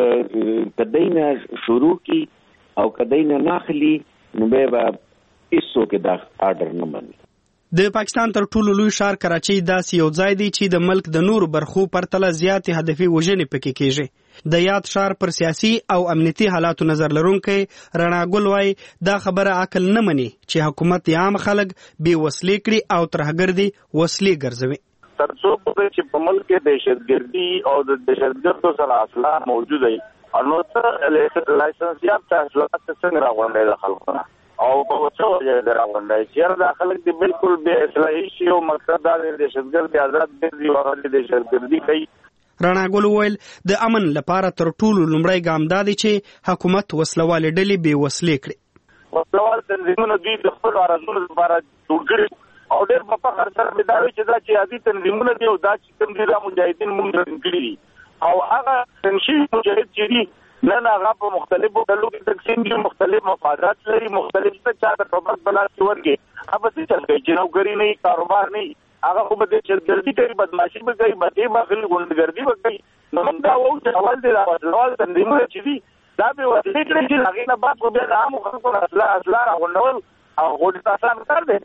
کدینا شروع کی او کدینا ناخلی نو به ایسو کې دا آرډر نه مني. د پاکستان تر ټولو لوی ښار کراچۍ داسې یو ځای دی چې د ملک د نورو برخو پرتله زیاتې هدفي وژنې پکې کیږي. د یاد ښار پر سیاسي او امنیتي حالاتو نظر لرونکی رڼا ګل وایي دا خبره عقل نه مني چې حکومت عام خلک بې وسلې کړي او ترهګردي وسلې ګرځوي. تر څو پورې چې په ملک کې دهشتګردي او د دهشتګردو سره اسلحه موجوده وي نو څه لایسنس یافته اسلحه څنګه راغونډي د خلکو او په څو ځای راغونډي چې دا خلک دې بالکل بې اصلاحي شي او مقصد دا د دهشتګردي آزاد دي او د دهشتګردي کوي. رڼا ګل وویل د امن لپاره تر ټولو لومړی ګام دا دی چې حکومت وسلوالې ډلې بې وسلې کړي. وسلوال تنظیمونه دوی د خپلو ارزونو لپاره جوړ کړي او ډېر په فخر سره مې دا وایي چې دا چې عادي تنظیمونه دي او دا چې کوم دي دا مجاهدین موږ جوړ کړي دي او هغه تنشي مجاهد چې دي نن هغه په مختلفو ډلو کې تقسیم دي مختلف مفادات لري مختلف څه چاته په بس بلا کې ورګي هغه څه چل کوي چې نوکری نه کاروبار نه هغه خو به د چلګردي کوي بدمعشي به کوي بده مخلي غونډګردي به کوي نو موږ دا وایو چې اول دې راوړل تنظیمونه چې دي دا به وسلې کړي چې هغې نه بعد خو بیا د عامو خلکو اسلحه راغونډول او غوډې آسان کار دی.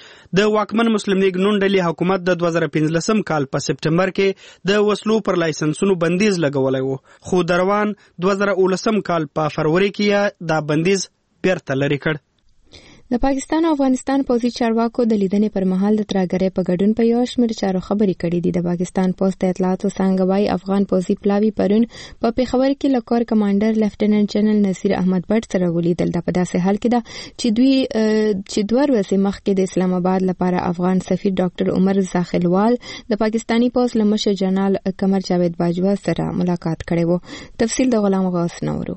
د واکمن مسلم لیگ نون ډلې حکومت د دوه زره پنځلسم کال په سپټمبر کې د وسلو پر لایسنسونو بندیز لګولی و خو د روان دوه زره اوولسم کال په فروری کې دا بندیز بیرته لرې کړ. د پاکستان او افغانستان پوځي چارواکو د لیدنې پر مهال د ترهګرۍ په ګډون په یو شمېر چارو خبرې کړې دي. د پاکستان پوسټ د اطلاعاتو څانګه وايي افغان پوځي پلاوي پرون په پیښور کې له کور کمانډر لیفټیننټ جنرال نصیر احمد بټ سره ولیدل. دا په داسې حال کې ده چې دوی چې دوه ورځې مخکې د اسلام آباد لپاره افغان سفیر ډاکټر عمر زاخلوال د پاکستاني پوځ له مشر جنرال قمر جاوید باجوا سره ملاقات کړی و. تفصیل د غلام غوث نورو.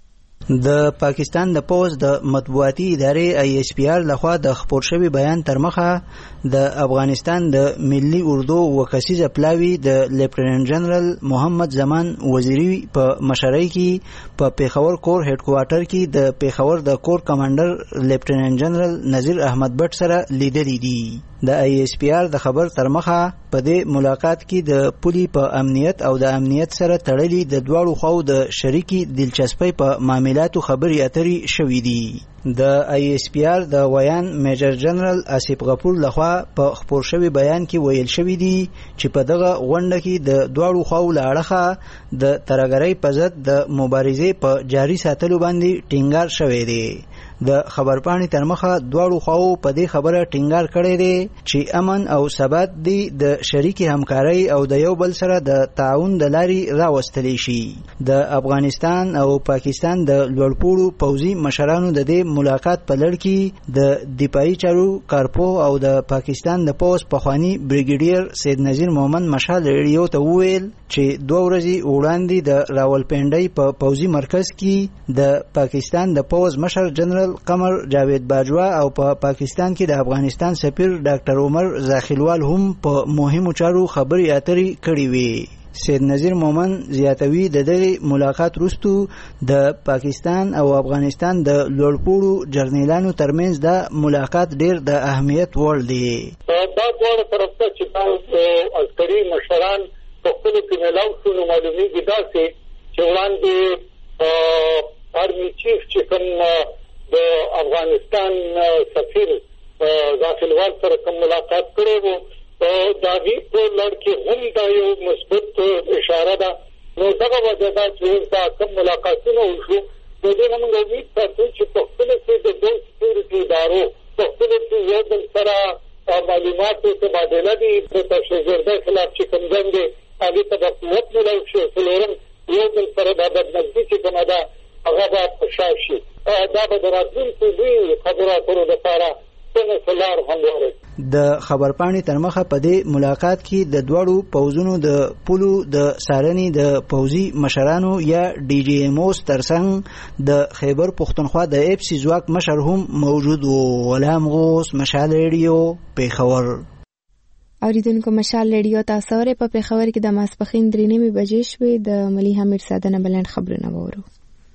د پاکستان د پوز د مطبوعاتي ادارې آی ایس پی آر لخوا د خپور شوی بیان تر مخه د افغانستان د ملي اردو وکسیزه پلاوی د لیفټیننټ جنرال محمد زمان وزیری په مشرۍ کې په پیښور کور هډ کوارټر کې د پیښور د کور کمانډر لیفټیننټ جنرال نذیر احمد بټ سره لیدلې دي. د آی ایس پی آر د خبر تر مخه په دې ملاقات کې د پولي په امنیت او د امنیت سره تړلي د دواړو خواو د شریکي دلچسپۍ په معاملاتو خبرې اترې شوې دي. د آی ایس پی آر د ویان میجر جنرال آصف غفور لخوا په خپور شوی بیان کې ویل شوی دی چې په دغه غونډه کې د دواړو خواو له اړخه د ترهګرۍ په ضد د مبارزې په جاري ساتلو باندې ټینګار شوی دی. د خبرپاڼې تر مخه دواړو خواو په دې خبره ټینګار کړی دی چې امن او ثبات دی د شریکي همکارۍ او د یو بل سره د تعاون د لارې راوستلی شي. د افغانستان او پاکستان د لوړپوړو پوځي مشرانو د دې ملاقات په لړ کې د دفاعي چارو کارپوه او د پاکستان د پوځ پخواني بریګیډیر سید نذیر مومن مشال ریډیو ته وویل چې دوه ورځې وړاندې د راولپنډۍ په پوځي مرکز کې د پاکستان د پوځ مشر جنرال قمر جاوید باجوا او په پا پاکستان کې د افغانستان سفیر ډاکټر عمر زاخلوال هم په مهمو چارو خبرې اترې کړې وې. سید نذیر مومن زیاتوي د دغه ملاقات وروسته د پاکستان او افغانستان د لوړپوړو جرنیلانو ترمنځ د ملاقات ډیر د اهمیت وړ دی. دا ډول طرفته چې د عسکري مشران په خپل کې ملاو شو معلومیږي دا چې وړاندې آرمي چیف چې کوم د افغانستان سفیر زاخلوال سره کوم ملاقات کړی وو دا وی په لړ کې هم دا یو مثبت اشاره ده. نو دغه وجه دا چې دا کوم ملاقاتونه وشو د دې موږ امید ساتو چې په خپل کې د دوه سکیورټي ادارو په خپل کې یو بل سره معلوماتو تبادله دي د تشهیرګردۍ خلاف چې څنګه دی هغه ته د قوت ملو شي څلورم یو بل سره د بدنګي چې کومه ده هغه به پښاو شي دا به د راتلونکي دوی خبرو اترو دپاره څنګه سلار همواره د خبرپاڼې تر مخه په دې ملاقات کې د دواړو پوځونو د پولو د سارنې د پوځي مشرانو یا ډي جي ایم اوس ترڅنګ د خیبر پښتونخوا د اف سي ځواک مشر هم موجود و. غلام غوث، مشال ریډیو، پیښور. اوریدونکو مشال ریډیو تاسو اورئ په پیښور کې د ماسپښین درې نیمې بجې شوې. د ملي حمید ساده نه بلند خبرونه وورو.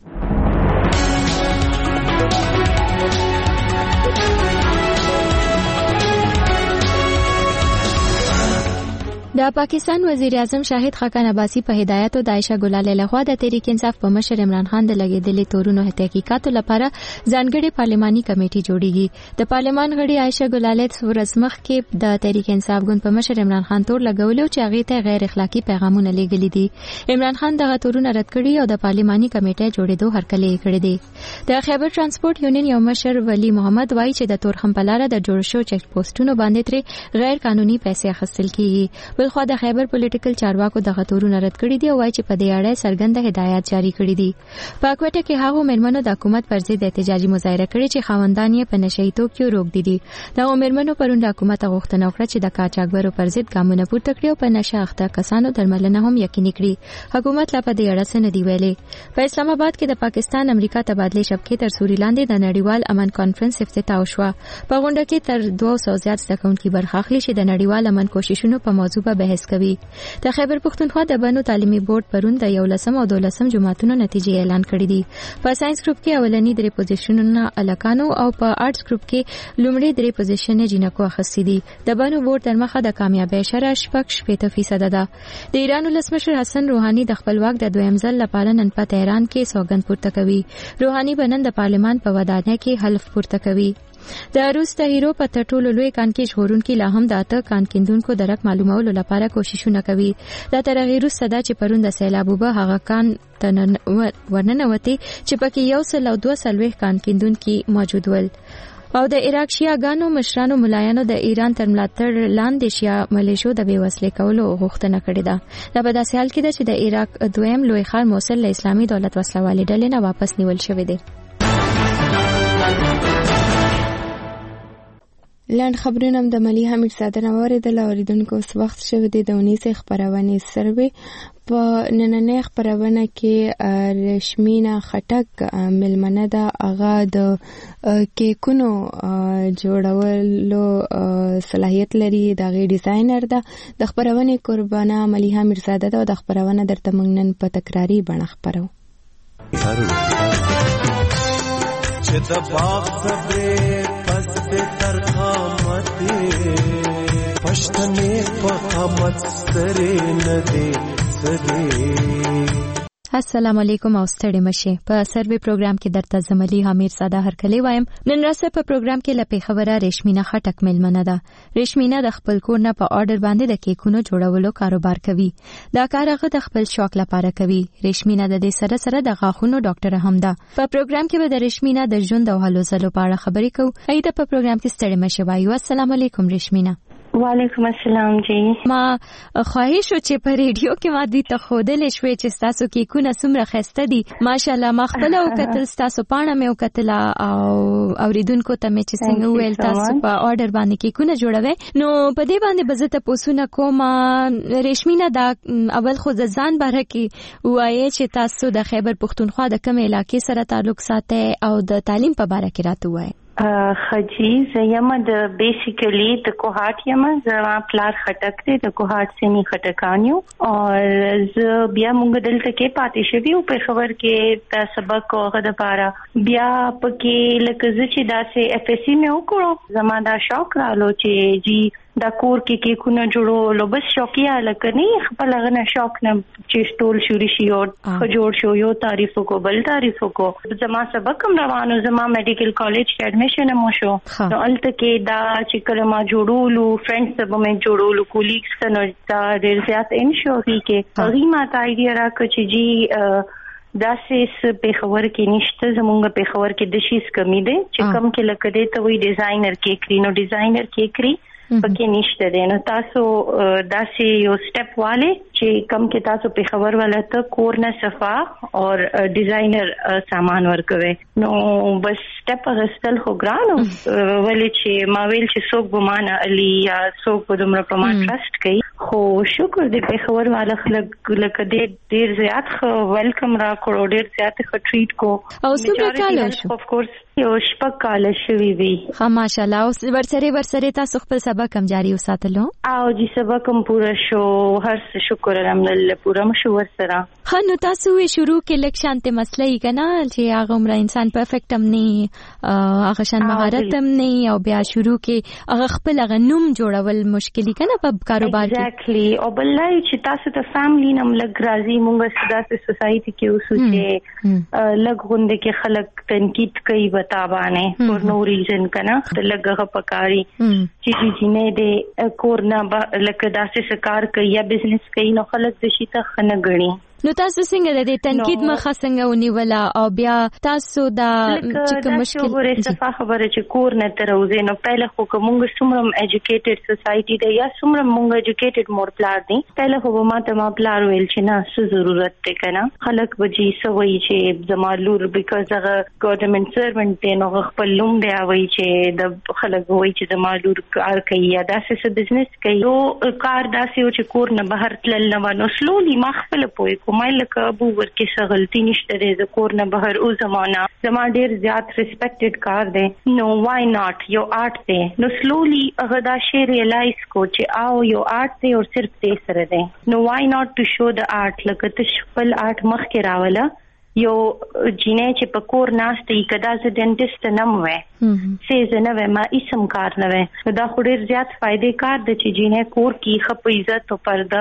د پاکستان وزیر اعظم شاهد خاقان عباسی په هدایت او د عائشہ گلالے لخوا د تحریک انصاف په مشر عمران خان د لګیدلې تورونو تحقیقاتو لپاره ځانګړي پارلماني کمیټي جوړیږي. د پارلمان غړي عائشہ گلالے ورځمخ کې د تحریک انصاف ګوند په مشر عمران خان تور لګولو چې هغه ته غیر اخلاقی پیغامونه لېږلي دي. عمران خان دغه تورونه رد کړي او د پارلماني کمیټې جوړېدو هرکلی کړی دی. د خیبر ترانسپورت یونین یو مشر ولی محمد وایي چې د تورخم په لار د جوړ شو چیک پوسټونو باندې تر غیر قانوني پیسې اخیستل کیږي. خو د خیبر پولیټیکل چارواکو دغه تورونه رد کړي دي او وايي چې په دې اړه سرګند هدایت جاری کړي دي. په کوټه کې هغه مرمنو د حکومت پر ضد احتجاجي مظاهره کړې چې خاوندان یې په نشئی توکیو روک دي. د مرمنو پرون د حکومت غوښتنه وکړه چې د قاچاقبرو پر ضد ګامونه پورته کړي او په نشه اخته کسانو درملنه هم یقیني کړي. حکومت لا په دې اړه څه نه دی ویلي. په اسلام آباد کې د پاکستان امریکا تبادله شبکې تر سوري لاندې د نړیوال امن کانفرنس افتتاح وشو. په غونډه کې تر دوه سوه زیات زده کوونکي برخه اخلي چې د نړیوال امن کوششونو په موضوع بحث کوي. د خیبر پښتونخوا د بنو تعلیمي بورډ پرون د یولسم او دولسم جماعتونو نتیجې اعلان کړې دي. په ساينس ګروپ کې اولنی درې پوزیشنونه الکانو او په آرټس ګروپ کې لومړی درې پوزیشن جنکو اخیستي دي. د بنو بورډ تر مخه د کامیابی شرح شپږ شپېته فیصد ده. د ایران ولسمشر حسن روحاني د خپل واک د دویم ځل لپاره نن په تهران کې سوګند پورته کوي. روحاني بنن د پارلمان په ودانۍ کې حلف پورته کوي. د روس د هیرو په تټولو لوی کان کې ژغورونکي لا هم د اته کان کیندونکو درک معلومولو لپاره کوششونه کوي. دا تر هغې وروسته ده چې پرون د سیلاب اوبه هغه کان ته ورننوتې چې پکې یو سل او دوه څلوېښت کان کیندونکي موجود ول. او د عراق شیعاګانو مشرانو ملایانو د ایران تر ملاتړ لاندې شیعه ملیشو د بې وسلې کولو غوښتنه کړې ده. دا په داسې حال کې ده چې د عراق دویم لوی ښار موصل له اسلامي دولت وسلوالې ډلې نه واپس نیول شوی دی. لاند خبرونه د ملي حمید ساده نه واردل. اوریدونکو اوس وخت شوی دی د اونیسې خبرونې سروې. په نننۍ خبرونه کې رشمینا خټک ملمنه ده. هغه د کیکونو جوړولو صلاحیت لري. د هغې ډیزاینر ده. د خبرونې قربانه ملي حمید ساده ده او د خبرونه درته موږ نن په تکراري بڼه خپرو. چې د باغ صبرې پس دې تر قامتې پښتنې په قامت سترې نه دې سدې. السلام علیکم او ستړي مشه. په سروي پروګرام کې درته زملي حمید ساده هرکلی وایم. نن راسه په پروګرام کې لپاره خبره ریشمینا خټک ملمنه ده. ریشمینا د خپل کور نه په آرډر باندې د کیکونو جوړولو کاروبار کوي. دا کار هغه د خپل شوق لپاره کوي. ریشمینا د دې سره سره د غاښونو ډاکټر هم ده. په پروګرام کې به د ریشمینا د ژوند او هلو ځلو په اړه خبرې کوو. ایته په پروګرام کې ستړي مشه وایو. السلام علیکم ریشمینا. وعلیکم السلام جی. ما خواهش و چې په ریډیو کې ما دوی ته ښودلی شوې چې ستاسو کیکونه څومره ښایسته دي. ماشاءالله ما خپله وکتل، ستاسو پاڼه مې وکتله او اورېدونکو ته مې چې څنګه وویل تاسو په آرډر باندې کیکونه جوړوئ. نو په دې باندې به زه تپوسونه کوم. ریشمینا دا اول خو د ځان باره کې ووایئ چې تاسو د خیبر پښتونخوا د کومې علاقې سره تعلق ساتئ او د تعلیم په باره کې راته ووایئ. خجی زیم د بیسیکلی د کوهات یم. زما پلار خټک دی، د کوهات سیمې خټکانیو. او زه بیا مونږ دلته کې پاتې شوي او په خبر کې د سبق هغه دپاره بیا پکې لکه زه چې داسې اف ایس سی مې وکړو. زما دا شوق رالو چې جی دا کور کې کیکونه جوړولو بس شوقیه لکه نه خپل هغه نه شوق نه چې ټول شوري شي او جوړ شو یو تعریف کو بل تعریف کو. زما سبق هم روانو، زما میډیکل کالج کې اډمیشن مو شو. نو الته کې دا چې کله ما جوړولو فرندز سره مې جوړولو کولیګز سره دا ډېر زیات انشوري کې هغه ما ته ایډیا راکړه چې جی دا سه په خبر کې نشته. زمونږ په خبر کې د شیز کمی ده چې کم کې لکه دې ته وی ډیزاینر کې کړی. نو ډیزاینر کې کړی پکې نشته دی. نو تاسو داسې یو سټپ والے چې کم کې تاسو په خبر والا ته کور نه صفا او ډیزاینر سامان ورکوي. نو بس سټپ غستل خو ګرانو ولې چې ما ویل چې څوک به مانه علي یا څوک به دومره په ما ټرست کوي. خو شکر دې په خبر والا خلک لکه دې ډیر زیات خو ویلکم را کړو، ډیر زیات خو ټریټ کو. او څو کال شو؟ اف کورس یو شپږ کال شوي وي. ها ماشاءالله. اوس ورسره ورسره تاسو خپل سبق هم جاری وساتلو؟ او جی سبق هم پورا شو، هر څه شکر الحمدلله پورا مشو ورسره. ها نو تاسو وی شروع کې لک شانته مسله یې کنه چې هغه عمر انسان پرفیکټ هم نه، هغه شان مهارت هم نه، او بیا شروع کې هغه خپل هغه نوم جوړول مشکلی کنه په کاروبار کې. ایگزیکټلی. او بلای چې تاسو ته فیملی نم لګ راځي، مونږ سداسه سوسایټي کې اوسو چې لګ غونډه کې خلک تنقید کوي بتابانه فور نو ریزن کنه لګغه پکاري چې چې نه دې کورنا لکه داسې سکار کوي یا بزنس کوي نو خلک د شي ته خنه غړي. نو تاسو څنګه د تنقید مخه څنګه ونیولا او بیا تاسو دا چې کوم مشکل وګورئ صفه خبره چې کور نه تروزه نو پهله خو کومه سمرم ایجوکیټډ سوسایټي دی یا سمرم مونږ ایجوکیټډ مور پلار دی، پهله خو ما ته ما پلار ویل چې نه څه ضرورت ته کنه خلک وجي سوي چې زمالور بیکاز هغه ګورنمنت سروانت دی نو خپل لوم دی وای چې د خلک وای چې زمالور کار کوي یا داسې څه بزنس کوي نو کار داسې او چې کور نه بهر تلل نو نو سلولي ما خپل پوي کومای لکه ابو ورکی څه غلطی نشته دی د کور نه بهر او زمانہ زما ډیر زیات ریسپیکټډ کار دی نو وای ناٹ یو آرټ دی نو سلولی هغه دا شی ریلایز کو چې او یو آرټ دی او صرف دې سره دی نو وای ناٹ ټو شو د آرټ لکه تشفل آرټ مخ کې راوله یو جینې چې په کور ناشته یې کدا ز ډنټیسټ نه مو سه نه و ما اسم کار نه و دا خو ډیر زیات فائدې کار د چې جینې کور کې خپ عزت او پرده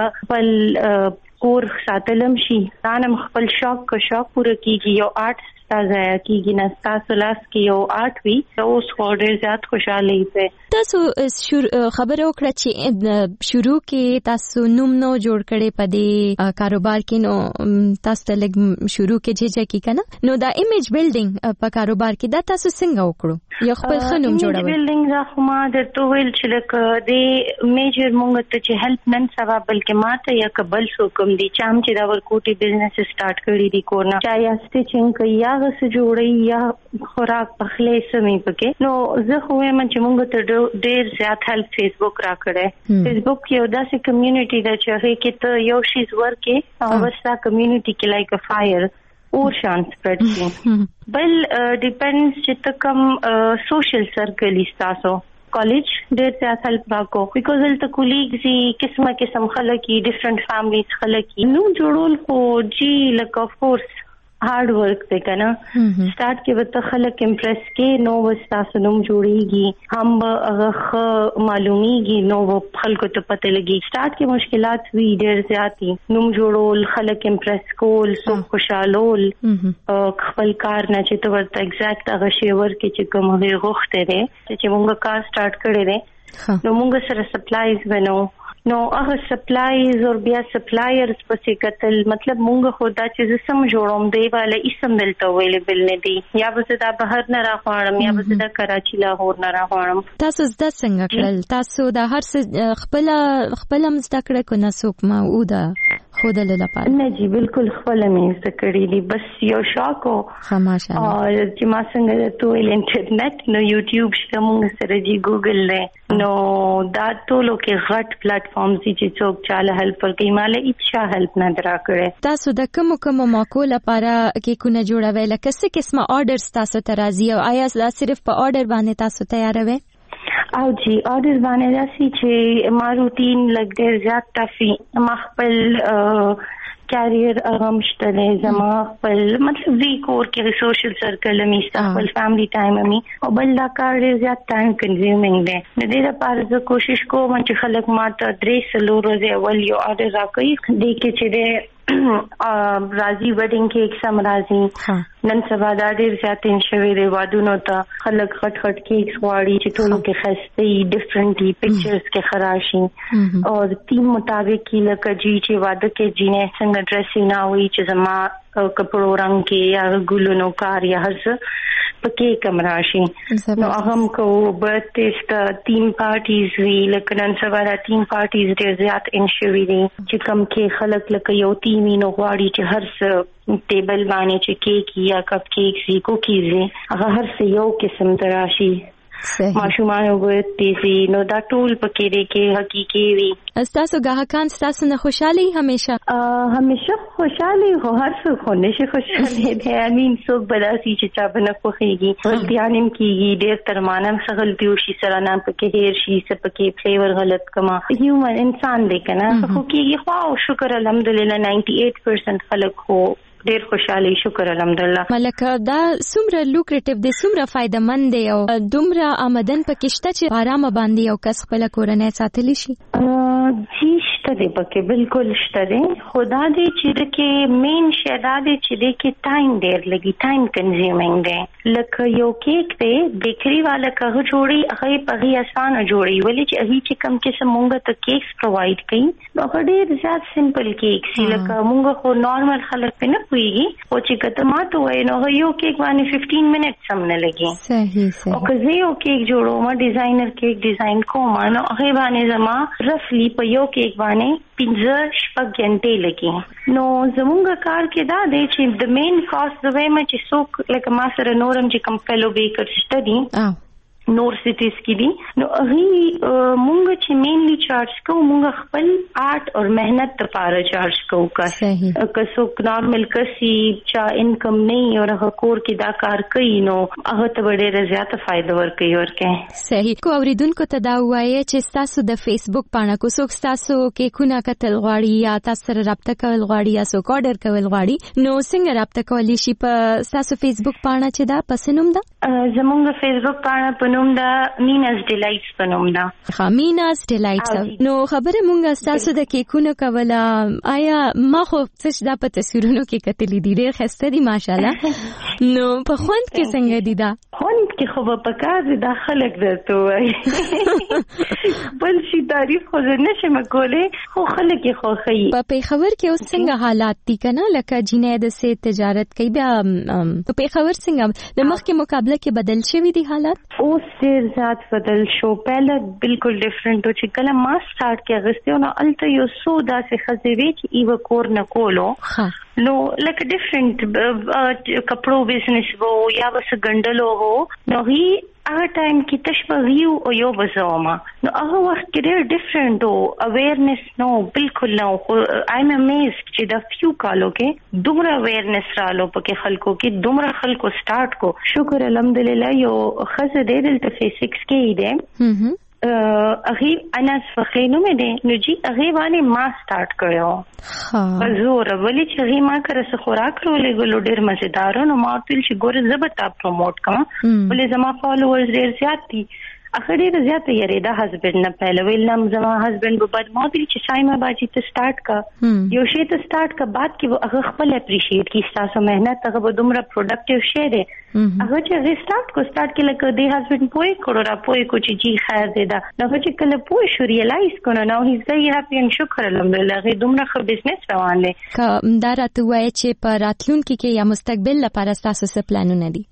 خپل کور ساتلم شي تانم خپل شوق کو شوق پوره کیږي یو آرټ تازه کیږي نه تاسو لاس کې یو آرټ وی اوس خو ډیر زیات خوشاله یې. تاسو خبره وکړه چې شروع کې تاسو نوم نو جوړ کړي په دې کاروبار کې نو تاسو ته لګ شروع کې چې چې کنه نو دا ایمیج بیلډینګ په کاروبار کې دا تاسو څنګه وکړو یو خپل خنوم جوړول؟ ایمیج بیلډینګ دا خو ما درته ویل چې لکه دې میجر مونږ ته چې هیلپ نن سبا بلکې ماته یا قبل سو کوم دي چام چې دا ورکوټي بزنس سٹارټ کړی دی کورنا چا یا سټیچینګ کوي یا غس جوړي یا خوراک پخلې سمې پکې نو زه خو یم چې مونږ ته ډېر زیات هیلپ فیسبوک را کړې. فیسبوک یو داسې کمیونټي ده چې هغه کې ته یو شی ورکې او وستا کمیونټي کې لایک ا فایر اور شان سپریډ شي بل ډیپندز چې ته کوم سوشل سرکل استاسو کالج ډېر زیات هیلپ راکو بیکاز دلته کولیګز قسمه قسم خلک ډیفرنٹ فیملیز خلک نو جوړول خو جی لک اف کورس هارد ورک دی کنه سٹارټ کې وته خلک امپریس کې نو وستا سنوم جوړيږي هم هغه معلومیږي نو خلکو ته پته لګي سٹارټ کې مشکلات وی ډېر زیاتی نوم جوړول خلک امپریس کول سو خوشالول خپل کار نه چې ته ورته ایگزیکټ هغه شی ورکې چې کوم هغه غوښته دي چې موږ کار سٹارټ کړی دی نو موږ سره سپلایز ونو نو هغه سپلایز او بیا سپلایرز پسې کتل مطلب مونږ خو دا چې سم جوړوم دی والا اسم دلته اویلیبل نه دی یا به دا بهر نه راغواړم یا به دا کراچي لاهور نه راغواړم. تاسو زده څنګه کړل؟ تاسو دا هر څه خپل خپل هم زده کړل کو نه څوک ما او دا خودل لپاره؟ نه جی بالکل خپل مې زده کړی دی بس یو شوق او ماشاءالله او چې ما څنګه ته ویل انټرنیټ نو یوټیوب شته مونږ سره جی ګوګل نه نو دا ټولو کې غټ پلیټ فارم سي چې څوک چاله هیلپ ورکړي ماله اچھا هیلپ نه درا کړي. تاسو د کوم کوم موکول لپاره کې کو نه جوړوي لکه څه قسمه آرډرز تاسو ته راځي او آیا صرف په آرډر باندې تاسو تیاروي؟ او جی آرډر باندې راسي چې ما روټین لګ ډیر زیات تفي ما خپل کیریئر اغم شته زما خپل مطلب وی کور کې سوشل سرکل می خپل فیملی ټایم می او بل دا کار ډیر زیات ټایم کنزیومینګ دی. د دې لپاره زه کوشش کوم چې خلک ماته درې سلو ورځې اول یو آرډر راکړي دې کې چې د راځي ویډینګ کې سم راځي نن سبا دا ډیر زیات انشوي دی وادونو ته خلک خټ خټ کیکس واړي چې ټولو کې خسته ډیفرنټلی پکچرز کې خراشي او تیم مطابق کې لکه جی چې واده کې جینې څنګه ډریسینګ نه وي چې زما کپړو رنگ کې یا ګلونو کار یا هر څه پکې کم راشي. نو هغه کو برتست تیم پارټیز وی لکه نن سبا د تیم پارټیز ډېر زیات انشوي دي چې کم کې خلک لکه یو تیمي نو غواړي چې هر څه ټیبل باندې چې کیک یا کپ کیک سی کوکیز هغه هر څه یو قسم تراشي. ماشومان وګورئ تیزی نو دا ټول پکې دي کې حقيقي وي. تاسو ګاهکان تاسو نه خوشالي همیشه همیشه خوشالي هو هر څه خو نشي خوشالي دي. امين څوک بداسي چې چا بنه خوخيږي غلطیانم کیږي ډېر تر مانم څه غلطي وشي سره نه پکې هیر شي څه پکې فلیور غلط کما هیومن انسان دی کنه خو کیږي خو شکر الحمدلله نائنٹی ایٹ پرسنٹ خلک خو ډیر خوشاله شکر الحمدلله. ملکه دا څومره لوکریټیو دی څومره فائدمن دی او دومره آمدن پکشته چې آرام باندې او کس خپل کورنۍ ساتلی شي. جی شته دی پکې بالکل شته دی. خدا دې چې د کې مین شدا دې چې د کې ټایم ډیر لګي ټایم کنزیومینګ دی. لکه یو کیک دی بیکری والا کغه جوړي هغه په هي آسان جوړي ولی چې هغه چې کم کې سمونګه ته کیکس پرووايډ کړي نو هغه ډیر زیات سمپل کیک سی لکه مونږ خو نارمل خلک په نه ویږي او چې کته ماته وای نو یو کیک باندې ففټین منټس هم نه لګي. صحیح صحیح. او که زه یو کیک جوړوم ډیزاینر کیک ډیزاین کوم نو هغه باندې زما رفلی په یو کیک باندې پنځه شپږ غنټې لګي. نو زموږ کار کې دا دی چې د مین کاست د وېم چې څوک لکه ما سره نورم چې کم فیلو بیکر شته دي نور سټیز کې دي نو هغه مونږ چې مینلی چارج کوو مونږ خپل آرټ او مهنت لپاره چارج کوو. کا که څوک نارمل کسي چې انکم نه او هغه کور کې دا کار کوي نو هغه ته ډېر زیات فائدہ ورکوي ورکه. صحیح. کو اوریدونکو ته دا وایي چې تاسو د فیسبوک پاڼه کو څوک تاسو کې کونه کتل غواړي یا تاسو سره رابطه کول غواړي یا څوک آرډر کول غواړي نو څنګه رابطه کولی شي په تاسو فیسبوک پاڼه چې دا پسنوم ده؟ زموږ فیسبوک پاڼه په نوم دا میناز ډیلایټس په نوم دا. ها میناز ډیلایټس. نو خبره مونږه تاسو د کیکونو کوله آیا ما خو څه دا په تصویرونو کې کتلې دي ډېر ښایسته دي ماشاءالله. نو په خوند کې څنګه دي دا؟ خوند کې خو په کار دي دا خلک درته وایي بل شي تعریف خو نه شم کولای خو خلک یې خوښي. په پیښور کې اوس څنګه حالات دي کنه لکه جنید سه تجارت کوي بیا په پیښور څنګه د مخکې مقابله کې بدل شوی دي حالات؟ اوس ډېر زیات بدل شو. پهله بالکل ډیفرنٹ و چې کله ما سٹارټ کې غستیو نو الته یو سو داسې خزوي چې ایو کور نه کولو نو لکه ډیفرنٹ کپړو بزنس وو یا وس ګندلو وو نو هی هغه ټایم کې تشبغیو او یو بزوما نو هغه وخت کې ډېر ډیفرنٹ او اویرنس نو بالکل نو آی ایم امیزډ چې د فیو کالو کې دومره اویرنس رالو پکې خلکو کې دومره خلکو سٹارټ کو شکر الحمدلله یو خزه دې دلته فیزکس کې دی اغه انا فخینو مې دې نو جی اغه باندې ما سٹارټ کړو ها زور ولی چې هغه ما کړه څه خوراک ورولې ګلو ډېر مزیدار نو ما تل چې ګوره زبتا پروموټ کوم ولې زما فالوورز ډېر زیات دي. اخر ډېر زیات یې دا هسبند نه پهل ویل نام زما هسبند په بعد ما دې چې سایما باجی ته سٹارټ کا یو شی ته سٹارټ کا بعد کې هغه خپل اپریشیټ کی تاسو مهنت هغه به دومره پروډکټیو شی دی هغه چې ریسټارټ کو سٹارټ کې لکه دې هسبند پوي کړو را پوي کو چې جی خیر دی دا نو چې کله پوي شو ریلایز کړو نو هی زه هپی ان شکر الحمدلله هغه دومره ښه بزنس روان دی. که دا راته وایي چې په راتلونکي کې یا مستقبل لپاره تاسو څه پلانونه دي؟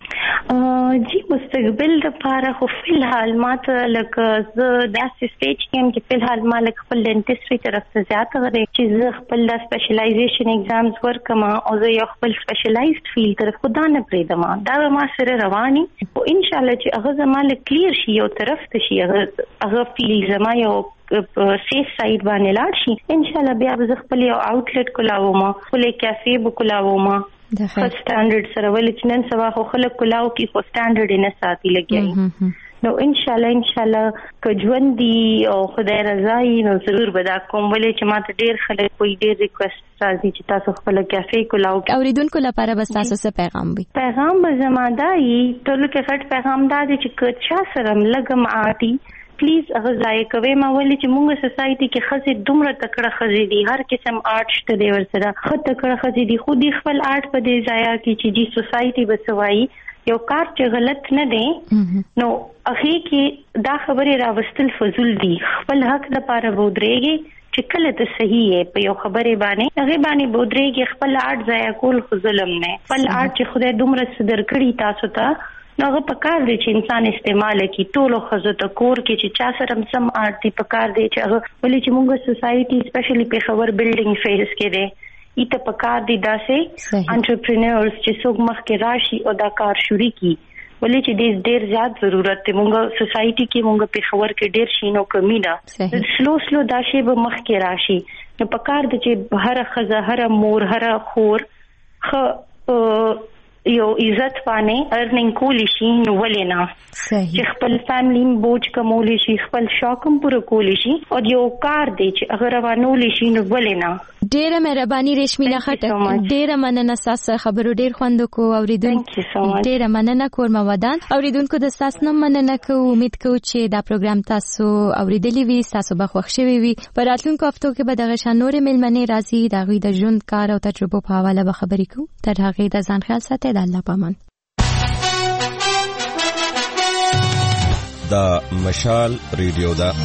جی مستقبل لپاره خو فلحال ما ته لکه زه داسې سټیج کې هم چې فلحال ما لکه خپل ډنټسټري طرف ته زیات غواړم چې زه خپل د سپیشلایزیشن اگزامز ورکم او زه یو خپل سپیشلایزډ فیلډ طرف خدا نه پرېږدم دا ما سره رواني او ان شاء الله چې هغه زما له کلیر شي یو طرف ته شي هغه هغه فیلډ زما یو سیف سایډ باندې لاړ شي ان شاء الله بیا به خپل یو آوټلټ کولاوم خپل کافي به کولاوم خو سټانډرډ سره ولې چې نن سبا خو خلک کلاو کې خو سټانډرډ نه ساتي لګي نو ان شاء الله ان شاء الله که ژوند دی او خدای رضا یې نو ضرور به دا کوم ولې چې ماته ډېر خلک کوئی ډېر ریکوست راځي چې تاسو خپل کافي کلاو کې اوریدونکو لپاره بس تاسو څه پیغام وي؟ پیغام به زما دا یي ټول کې غټ پیغام دا دی چې که چا سره لګم آتی پلیز هغه ځای کوي ما ولې چې موږ سوسایټي کې خزې دومره تکړه خزې دي هر قسم آرټ شته دی ورسره خو تکړه خزې دي خو دې خپل آرټ په دې ځای کې چې جی سوسایټي بسوي یو کار چې غلط نه دی نو هغه کې دا خبره راوستل فضول دي خپل حق لپاره ودرېږي چې کله ته صحیح یې په یو خبره باندې هغه باندې ودرېږي خپل آرټ ځای کول خو ظلم نه خپل آرټ چې خدای دومره صدر کړی تاسو ته نو هغه په کار دی چې انسان استعمال کړي. ټولو ښځو ته کور کې چې چا سره سم آرټ دی په کار دی چې هغه ولې چې موږ سوسایټي سپیشلی پېښور بلډینګ فیز کې دی ایته په کار دی داسې انټرپرینورز چې څوک مخکې راشي او دا کار شروع کړي ولې چې ډېر ډېر زیات ضرورت دی. موږ سوسایټي کې موږ پېښور کې ډېر شي نو کمی ده سلو سلو دا شی به مخکې راشي. نو په کار دی چې هر ښځه هر مور هر خور خ یو عزت باندې ارننګ کولی شي نو ولې نه چې خپل فیملی بوج کمولی شي خپل شوقم پوره کولی شي او یو کار دی چې اگر روانولی شي نو ولې نه. ډیره مهرباني ریشمینا خټک ډیره مننه تاسو خبرو ډیر خوند کو اوریدونکو ډیره مننه کورما ودان اوریدونکو د تاسو نن مننه کو امید کو چې دا پروګرام تاسو اوریدلی وي تاسو به خوښ شوي وي. په راتلونکو هفتو کې به دغه شانور ملمنې راځي د غوي د ژوند کار او تجربو په حواله به خبرې کوو. تر هغه د ځان خیال ساتئ د الله پامان. دا مشال ریډیو دا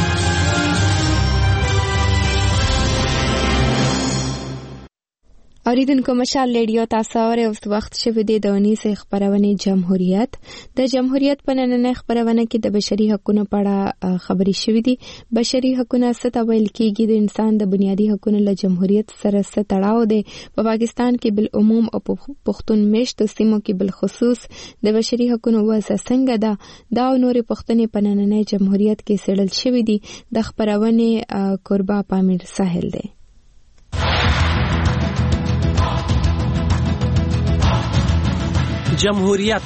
اوریدونکو مشال ریډیو تاسو اورئ اوس وخت شوی دی د ونیسې خبرونه جمهوریت. د جمهوریت په نننۍ خبرونه کې د بشري حقوقو په اړه خبرې شوې دي. بشري حقوقونه څه ته ویل کېږي؟ د انسان د بنیادي حقوقو له جمهوریت سره څه تړاو دی؟ په پاکستان کې بالعموم او پښتون میشتو سیمو کې بالخصوص د بشري حقوقو وضع څنګه ده؟ دا او نورې پوښتنې په نننۍ جمهوریت کې څېړل شوې دي. د خبرونه قربا پامیر ساحل دی. جمهوریت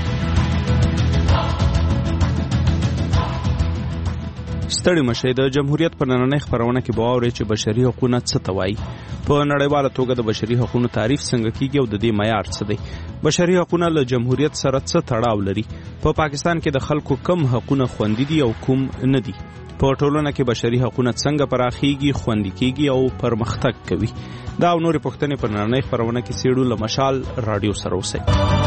ستړي مشه د جمهوریت په نننۍ خبرونه کې به اورئ چې بشري حقوقونه څه ته وایي. په نړیواله توګه د بشري حقوقو تعریف څنګه کیږي او د دې معیار څه دی؟ بشري حقوقونه له جمهوریت سره څه تړاو لري؟ په پاکستان کې د خلکو کم حقوقونه خوندي دي او کوم نه دي؟ په ټولنه کې بشري حقوقونه څنګه پراخیږي، خوندي کیږي او پرمختګ کوي؟ دا او نورې پوښتنې په نننۍ خبرونه کې څېړو. له مشال رادیو سره اوسئ.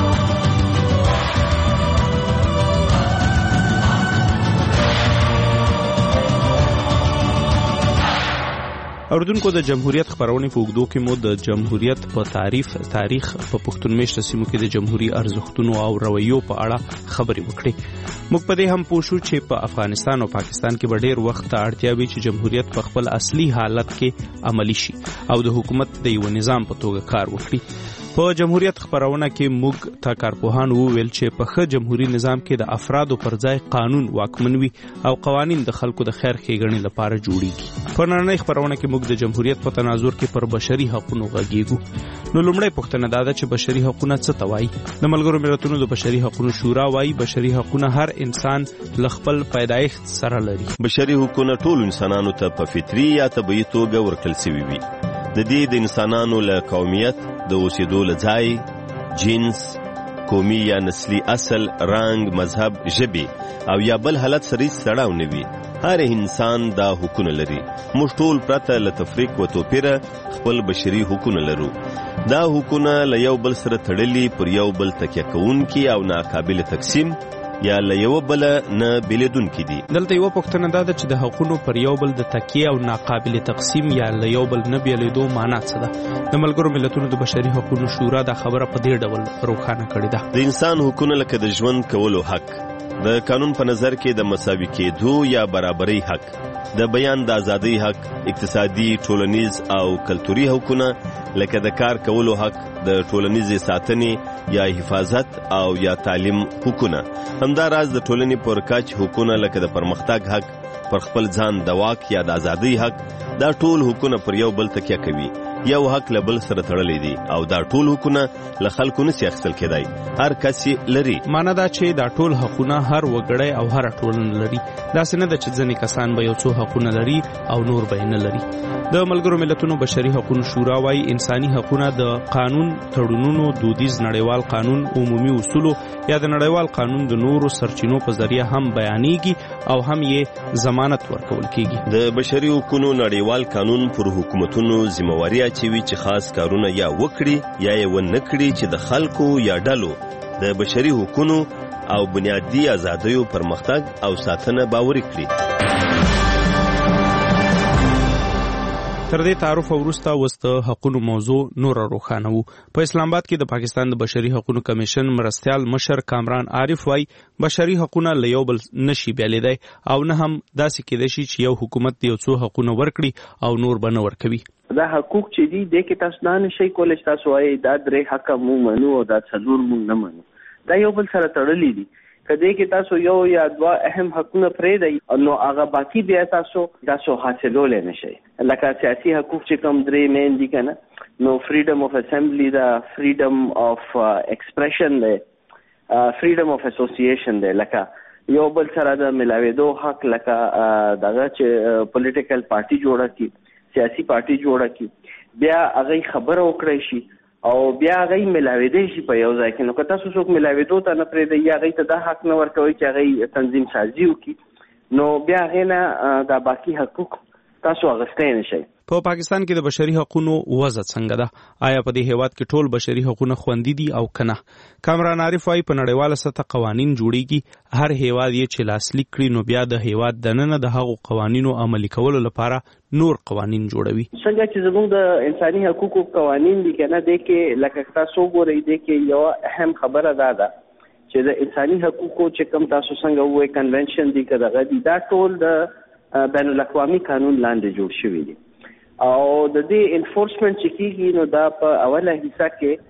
اوردونکو د جمهوریت خبرونه په وګړو کې مو د جمهوریت په تعریف تاریخ په پښتون میشته سیمو کې د جمهوریت ارزښتونو او رویو په اړه خبرې وکړې. موږ په دې هم پوه شو چې په افغانستان او پاکستان کې به ډېر وخت ته اړتیا وي چې جمهوریت په خپل اصلي حالت کې عملی شي او د حکومت د یو نظام په توګه کار وکړي. په جمهوریت خبرونه کې موږ تا کارپوهان وویل چې په ښه جمهوریت نظام کې د افرادو پر ځای قانون واکمن وي او قوانین د خلکو د خیر ښېګڼې لپاره جوړیږي. په نړۍ خبرونه کې موږ د جمهوریت په تناظر کې پر بشري حقوقو غږیږو. نو لومړی پوښتنه دا ده چې بشري حقوقونه څه ته وایي؟ د ملګرو ملتونو د بشري حقوقو شورا وایي بشري حقوقونه هر انسان له خپل پیدایښت سره لري. بشري حقوقونه ټول انسانانو ته په فطري یا طبيعي توګه ورکړل شوي وي. د دې د انسانانو له قومیت، د اوسېدو له ځای، جنس، قومي یا نسلی اصل، رنګ، مذهب، ژبې او یا بل حالت سره تړاو نه وي. هر انسان دا حقوقونه لري. موږ ټول پرته له تفریق و توپیره خپل بشري حقوقونه لرو. دا حقوقونه له یو بل سره تړلي، پر یو بل تکیه کوونکي او ناقابل تقسیم یا له یو بل نه بیلیدونکي دي. دلته یو پوښتنه دا ده چې د حقوقو پر یو بل د تکیه او ناقابل تقسیم یا له یو بل نه بیلیدو معنا څه ده؟ د ملګرو ملتونو د بشري حقوقو شورا دا خبره په دې ډول روښانه کړې ده. د انسان حقوقونه لکه د ژوند کولو حق، د قانون په نظر کې د مساوي کېدو یا برابرۍ حق، د بیان د ازادۍ حق، اقتصادي، ټولنیز او کلتوري حقوقونه لکه د کار کولو حق، د ټولنیزې ساتنې یا حفاظت او یا تعلیم حقوقونه. همداراز د ټولنې پر کچ حقوقونه لکه د پرمختګ حق، پر خپل ځان د واک یا د ازادۍ حق. دا ټول حقوقونه پر یو بل تکیه کوي، یو حق له بل سره تړلې دي او دا ټول حقوقونه له خلکو نشي اخیستل کېدای. هر کس لري. معنا دا چې دا ټول حقوقونه هر وګړی او هر ټولنه لري. داسې نه ده چې ځینې کسان به یو څو حقوقونه لري او نور به نه لري. د ملګرو ملتونو بشري حقوقو شورا وايي انساني حقوقونه د قانون، تړونونو، دودیز نړیوال قانون، عمومي اصولو یا د نړیوال قانون د نورو سرچینو په ذریعہ هم بیانېږي او هم یې ضمانت ورکول کېږي. د بشري حقوقو نړیوال قانون پر حکومتونو ذمہواري اچوي چې خاص کارونه یا وکړي یا یې ونه کړي چې د خلکو یا ډلو د بشري حقوقو او بنیادي آزادیو پرمختګ او ساتنه باوري کړي. تر دې تعارف وروسته وسته حقوقو موضوع نور روښانه وو. په اسلام آباد کې د پاکستان د بشري حقوقو کمیشن مرستيال مشر کامران عارف وايي بشري حقوقونه له یو بل نشي بیلیدای او نه هم داسې کېدای شي چې یو حکومت یو څو حقوقونه ورکړي او نور بنه ورکوي. دا حقوق چې دي د کې تاسو نه شي کولای تاسو وايي دا درې حق مو منو او دا څلور مو نه منو. دا یو بل سره تړلي دي. کله کې تاسو یو یا دوا اهم حقوقونه پرې دی نو هغه باقی بیا تاسو تاسو حاصلول نه شي. لکه سیاسي حقوق چې کوم درې مین دي کنه نو فریډم اف اسمبلی دا فریډم اف ایکسپریشن دی فریډم اف اسوسییشن دی لکه یو بل سره د ملاویدو حق لکه دغه چې پولیټیکل پارټي جوړه کی سیاسي پارټي جوړه کی بیا هغه خبره وکړي شي او بیا غي ملاویدې شي په یو ځای کې نو که تاسو څوک ملاویدو ته نه پرې دی یا غي ته دا حق نه ورکوي چې غي تنظیم سازي وکي نو بیا غینه دا باقی حقوق تاسو اغستې نشئ. په پاکستان کې د بشري حقوقو وضع څنګه ده؟ آیا په دې هیواد کې ټول بشري حقوقونه خوندي دي او کنه؟ کامران عارف وايي په نړیواله سطح قوانین جوړیږي هر هیواد یې چې لاسلیک کړي نو بیا د هیواد دننه د هغو قوانینو عملي کولو لپاره نور قوانین جوړوي. څنګه چې زموږ د انساني حقوقو قوانین دي کنه د کې لکه تاسو ګورئ د کې یو اهم خبره ده ده چې د انساني حقوقو چې کوم تاسو څنګه وایي کنونشن دي کده غدي دا ټول د بین الاقوامي قانون لاندې جوړ شوی دي او د دې انفورسمنت چې کیږي نو دا په اوله حصہ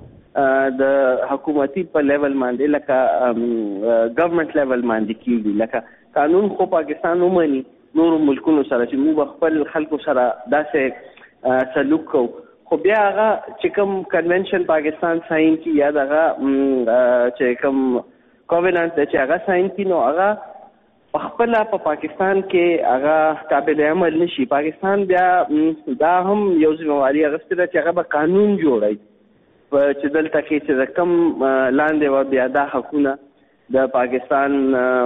کې د حکومتي په لیول باندې لکه ګورنمنت لیول باندې کیږي لکه قانون خو پاکستان ومني نور ملکونو سره چې موږ خپل خلکو سره داسې سلوک کوو خو بیا هغه چې کوم کنونشن پاکستان ساين کی یا دغه چې کوم کووننت چې هغه ساين کی نو هغه خپل په پاکستان کې هغه قابل عمل نشي. پاکستان بیا دا هم یو ځمواري غوښتنه چې هغه به قانون جوړي چې دلته کې چې کم لاندې و بیا دا حقونه د پاکستان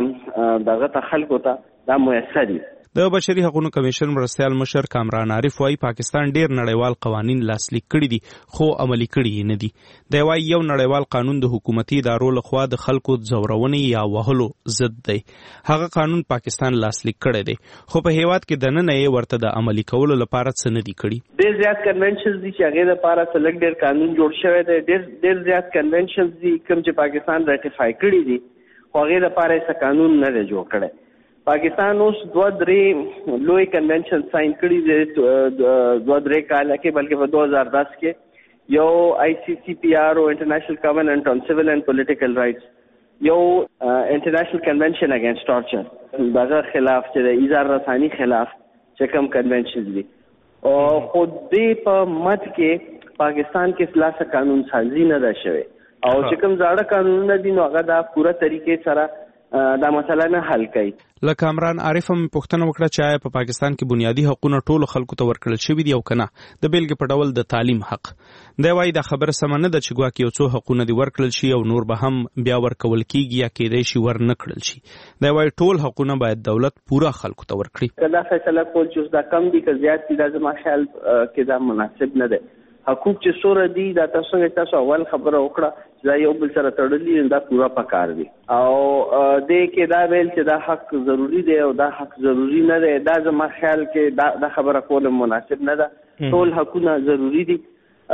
دغه خلکو ته دا میسر دي. د بشري حقوقو کمیشن مرستيال مشر کامران عارف وايي پاکستان ډیر نړیوال قوانین لاسلیک کړي دي خو عملي کړي نه دي. دا وايي یو نړیوال قانون د حکومتي ادارو لخوا د خلکو ځورونې یا وهلو ضد دی. هغه قانون پاکستان لاسلیک کړي دي خو په هیواد کې دننه یې ورته د عملي کولو لپاره څه نه دي کړي. ډیر زیات کنونشنز دي چې هغه لپاره سلګ ډیر قانون جوړ شوی دی. ډیر ډیر زیات کنونشنز دي کوم چې پاکستان راتیفای کړي دي خو هغه لپاره څه قانون نه جوړ کړي. پاکستان اوس دوه درې لوی کنونشن ساين کړي دي دوه درې کال کې بلکې په دو هزار دس کې یو آی سی سی پی آر او انټرنیشنل کووننٹ آن سیول اینڈ پولیټیکل رائټس یو انټرنیشنل کنونشن اگینسٹ ټارچر دغه خلاف چې د ایزار رسانی خلاف چې کوم کنونشن دي او خو دې په مت کې پاکستان کې خلاص قانون سازي نه ده شوی او چې کوم ځاړه قانونونه دي نو هغه دا پوره طریقې سره دا مسله نه حل کوي. لکه کامران عارف هم پوښتنه وکړه چې آیا په پاکستان کې بنیادی حقوقونه ټولو خلکو ته ورکړل شوي دي او کنه؟ د بیلګې په ډول د تعلیم حق. دا وايي دا خبره سم نه ده چې ګواکې یو څو حقوقونه دي ورکړل شي او نور به هم بیا ورکول کیږي یا کېدای شي ور نه کړل شي. دا وايي ټول حقوقونه باید دولت پورا خلکو ته ورکړي. کله فیصله کول چې دا کم دي که زیات دي دا زما خیال کې دا مناسب نه ده. حقوق چې سوره دي دا تاسو تاسو اول خبره وکړه دا یو بل سره تړلي دا پورا پکار دي او دې کې دا ویل چې دا حق ضروری دی او دا حق ضروری نه دی دا زما خیال کې دا, دا خبره کول مناسب نه ده. ټول حقونه ضروری دي.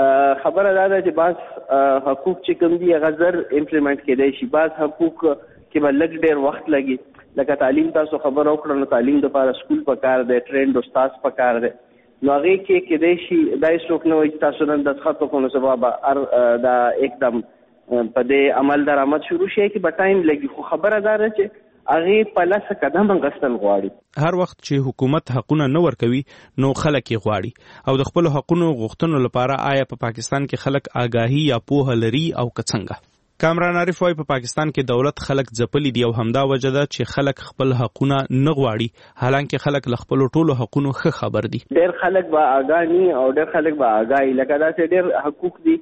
خبره دا ده چې بعض حقوق چې کوم دي هغه زر امپلیمنٹ کېدای شي بعض حقوق کې به لږ ډېر وخت لګي لکه تعلیم تاسو خبره وکړه نو تعلیم لپاره سکول پکار دی ټرینډ استاد پکار دی نو هغه کې کېدای شي دا څوک نه وایي تاسو نن د خطو کوو سبب دا एकदम په دې عمل درآمد شروع شي کې به ټایم لګي خو خبره دا ده چې هغه په لاس قدم غستل غواړي. هر وخت چې حکومت حقونه نه ورکوي نو خلک یې غواړي او د خپل حقونو غوښتنو لپاره آیا په پاکستان کې خلک آگاهي یا پوهه لري او که څنګه؟ کامران عارف وايي په پاکستان کې دولت خلک ځپلي دي او همدا وجه ده چې خلک خپل حقونه نه غواړي حالانکه خلک له خپل ټولو حقونو ښه خبر دي. ډېر خلک به آگاهي او ډېر خلک به آگاهي لکه دا چې ډېر حقوق دي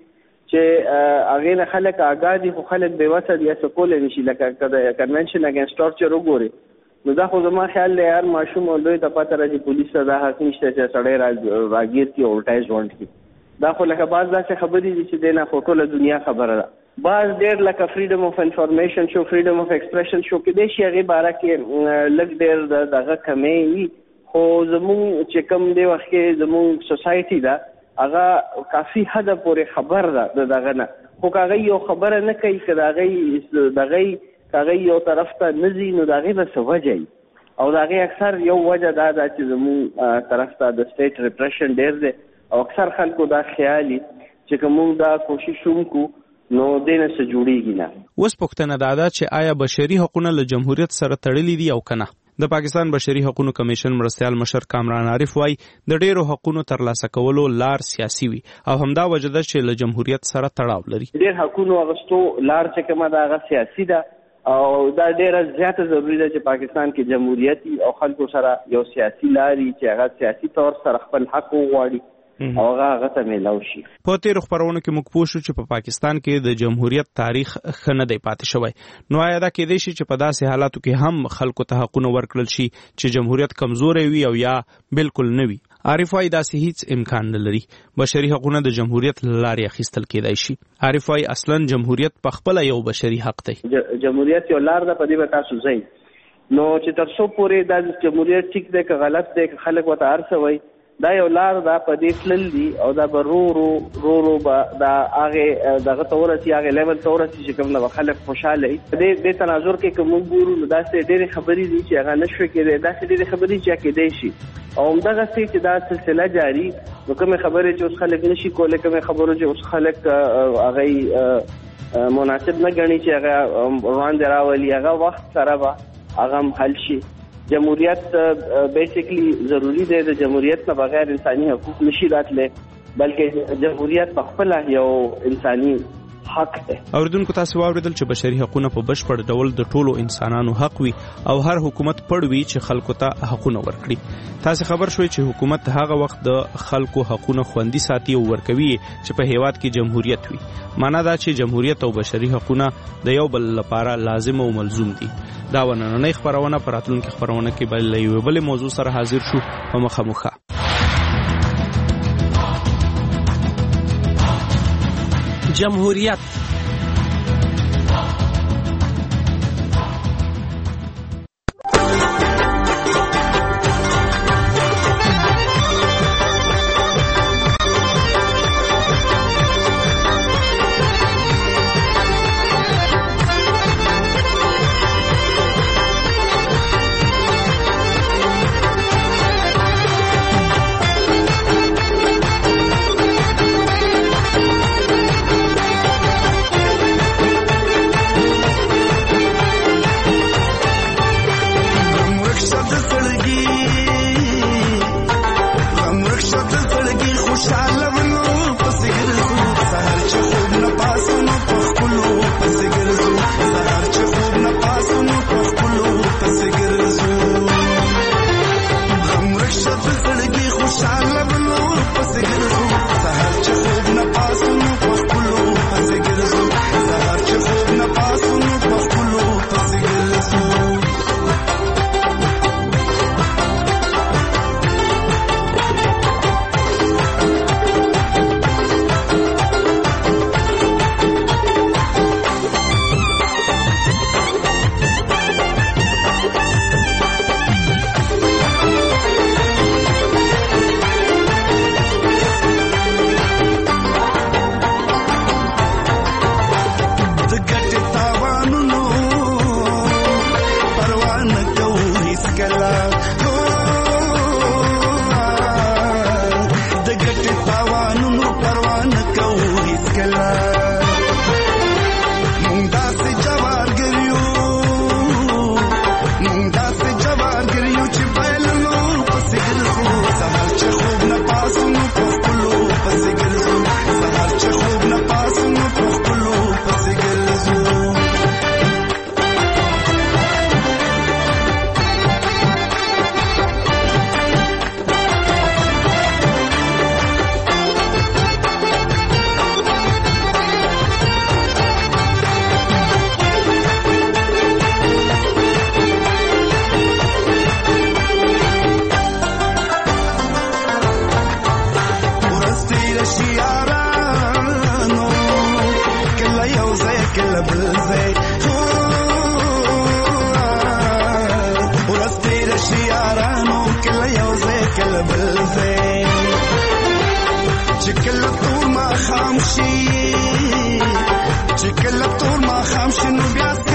چې هغه نه خلک آگاه دي خو خلک بې وسه دي څه کول نشي لکه د کنونشن اگینسټ ټارچر وګوري نو دا خو زما خیال دی یار ماشوم او دوی ته پته راځي پولیس ته دا حق نشته چې سړی راګیر کی او ټایز وانت کی دا خو لکه بعض داسې خبرې دي چې دینه خو ټوله دنیا خبره ده. بعض ډېر لکه فریډم اف انفارمیشن شو فریډم اف ایکسپریشن شو کې د شي هغه باره کې لږ ډېر دغه کمې وي خو زموږ چې کوم دی وخت کې زموږ سوسایټي ده هغه کافي حد پورې خبر ده دغه نه، خو هغه یو خبره نه کوي که دغه دغه هغه یو طرف ته نه ځي نو د هغې به څه وجه وي. او د هغې اکثر یو وجه دا ده چې زموږ طرف ته د سټیټ ریپریشن ډېر دی او اکثر خلکو دا خیالي چې که موږ دا کوشش وکړو نو دې نه څه جوړېږي نه. اوس پوښتنه دا ده چې آیا بشري حقونه له جمهوریت سره تړلي دي او که نه؟ د پاکستان بشري حقوقو کمیشن مرستیال مشر کامران عارف وایي د ډیرو حقوقو ترلاسه کولو لار سیاسي وي او همدا وجه ده چې له جمهوریت سره تړاو لري. ډیر حقوقو اغستو لار چې کومه ده هغه سیاسي ده او دا ډیره زیاته ضروري ده چې پاکستان کې جمهوریت او خلکو سره یو سیاسي لاري چې هغه سیاسي تور سره خپل حق وغواړي او هغه هغه ته ملاو شي. په تیرو خبرونو کې موږ پوه شو چې په پاکستان کې د جمهوریت تاریخ ښه نه دی پاتې شوی. نو آیا دا کېدای شي چې په داسې حالاتو کې هم خلکو ته حقونه ورکړل شي چې جمهوریت کمزوری وي او یا بالکل نه وي؟ عارف وايي داسې هیڅ امکان نه لري. بشري حقونه د جمهوریت له لارې اخیستل کېدای شي. عارف وايي اصلا جمهوریت په خپل یو بشري حق دی. جمهوریت یو لار ده، په دې به تاسو ځئ نو چې تر څو پورې دا جمهوریت ټیک دی که غلط دی که خلک ورته هر څه وایي دا یو لار ده په دې تلل دي او دا به رو رو رو رو به دا هغې دغه ته ورسي هغې لیول ته ورسي چې کوم نه به خلک خوشحاله وي. دې تناظر کې که موږ ګورو نو داسې ډېرې خبرې دي چې هغه نه شوی کېدی، داسې ډېرې خبرې چې کېدی شي او همدغسې چې دا سلسله جاري نو کومې خبرې چې اوس خلک نه شي کولی، کومې خبرو چې اوس خلک هغې مناسب نه ګڼي چې هغه وړاندې راولي هغه وخت سره به هغه هم حل شي. جمهوریت بیسیکلی ضروری دی، د جمهوریت نه بغیر انساني حقوق نشي راتلی، بلکې جمهوریت په خپله یو انساني حق دی. اوریدونکو تاسو واوریدل چې بشري حقونه په بشپړ ډول د ټولو انسانانو حق وي او هر حکومت پړ وي چې خلکو ته حقونه ورکړي. تاسو خبر شوي چې حکومت هغه وخت د خلکو حقونه خوندي ساتي او ورکوي چې په هیواد کې جمهوریت وي. معنا دا چې جمهوریت او بشري حقونه د یو بل لپاره لازم او ملزوم دي. دا ونننۍ خبرونه پر راتلونکي خبرونه کې بل یو بل موضوع سره حاضر شو په مخامخه. جمهوریت کله ټول ما خامشي چې کله ټول ما خامشي نو بیا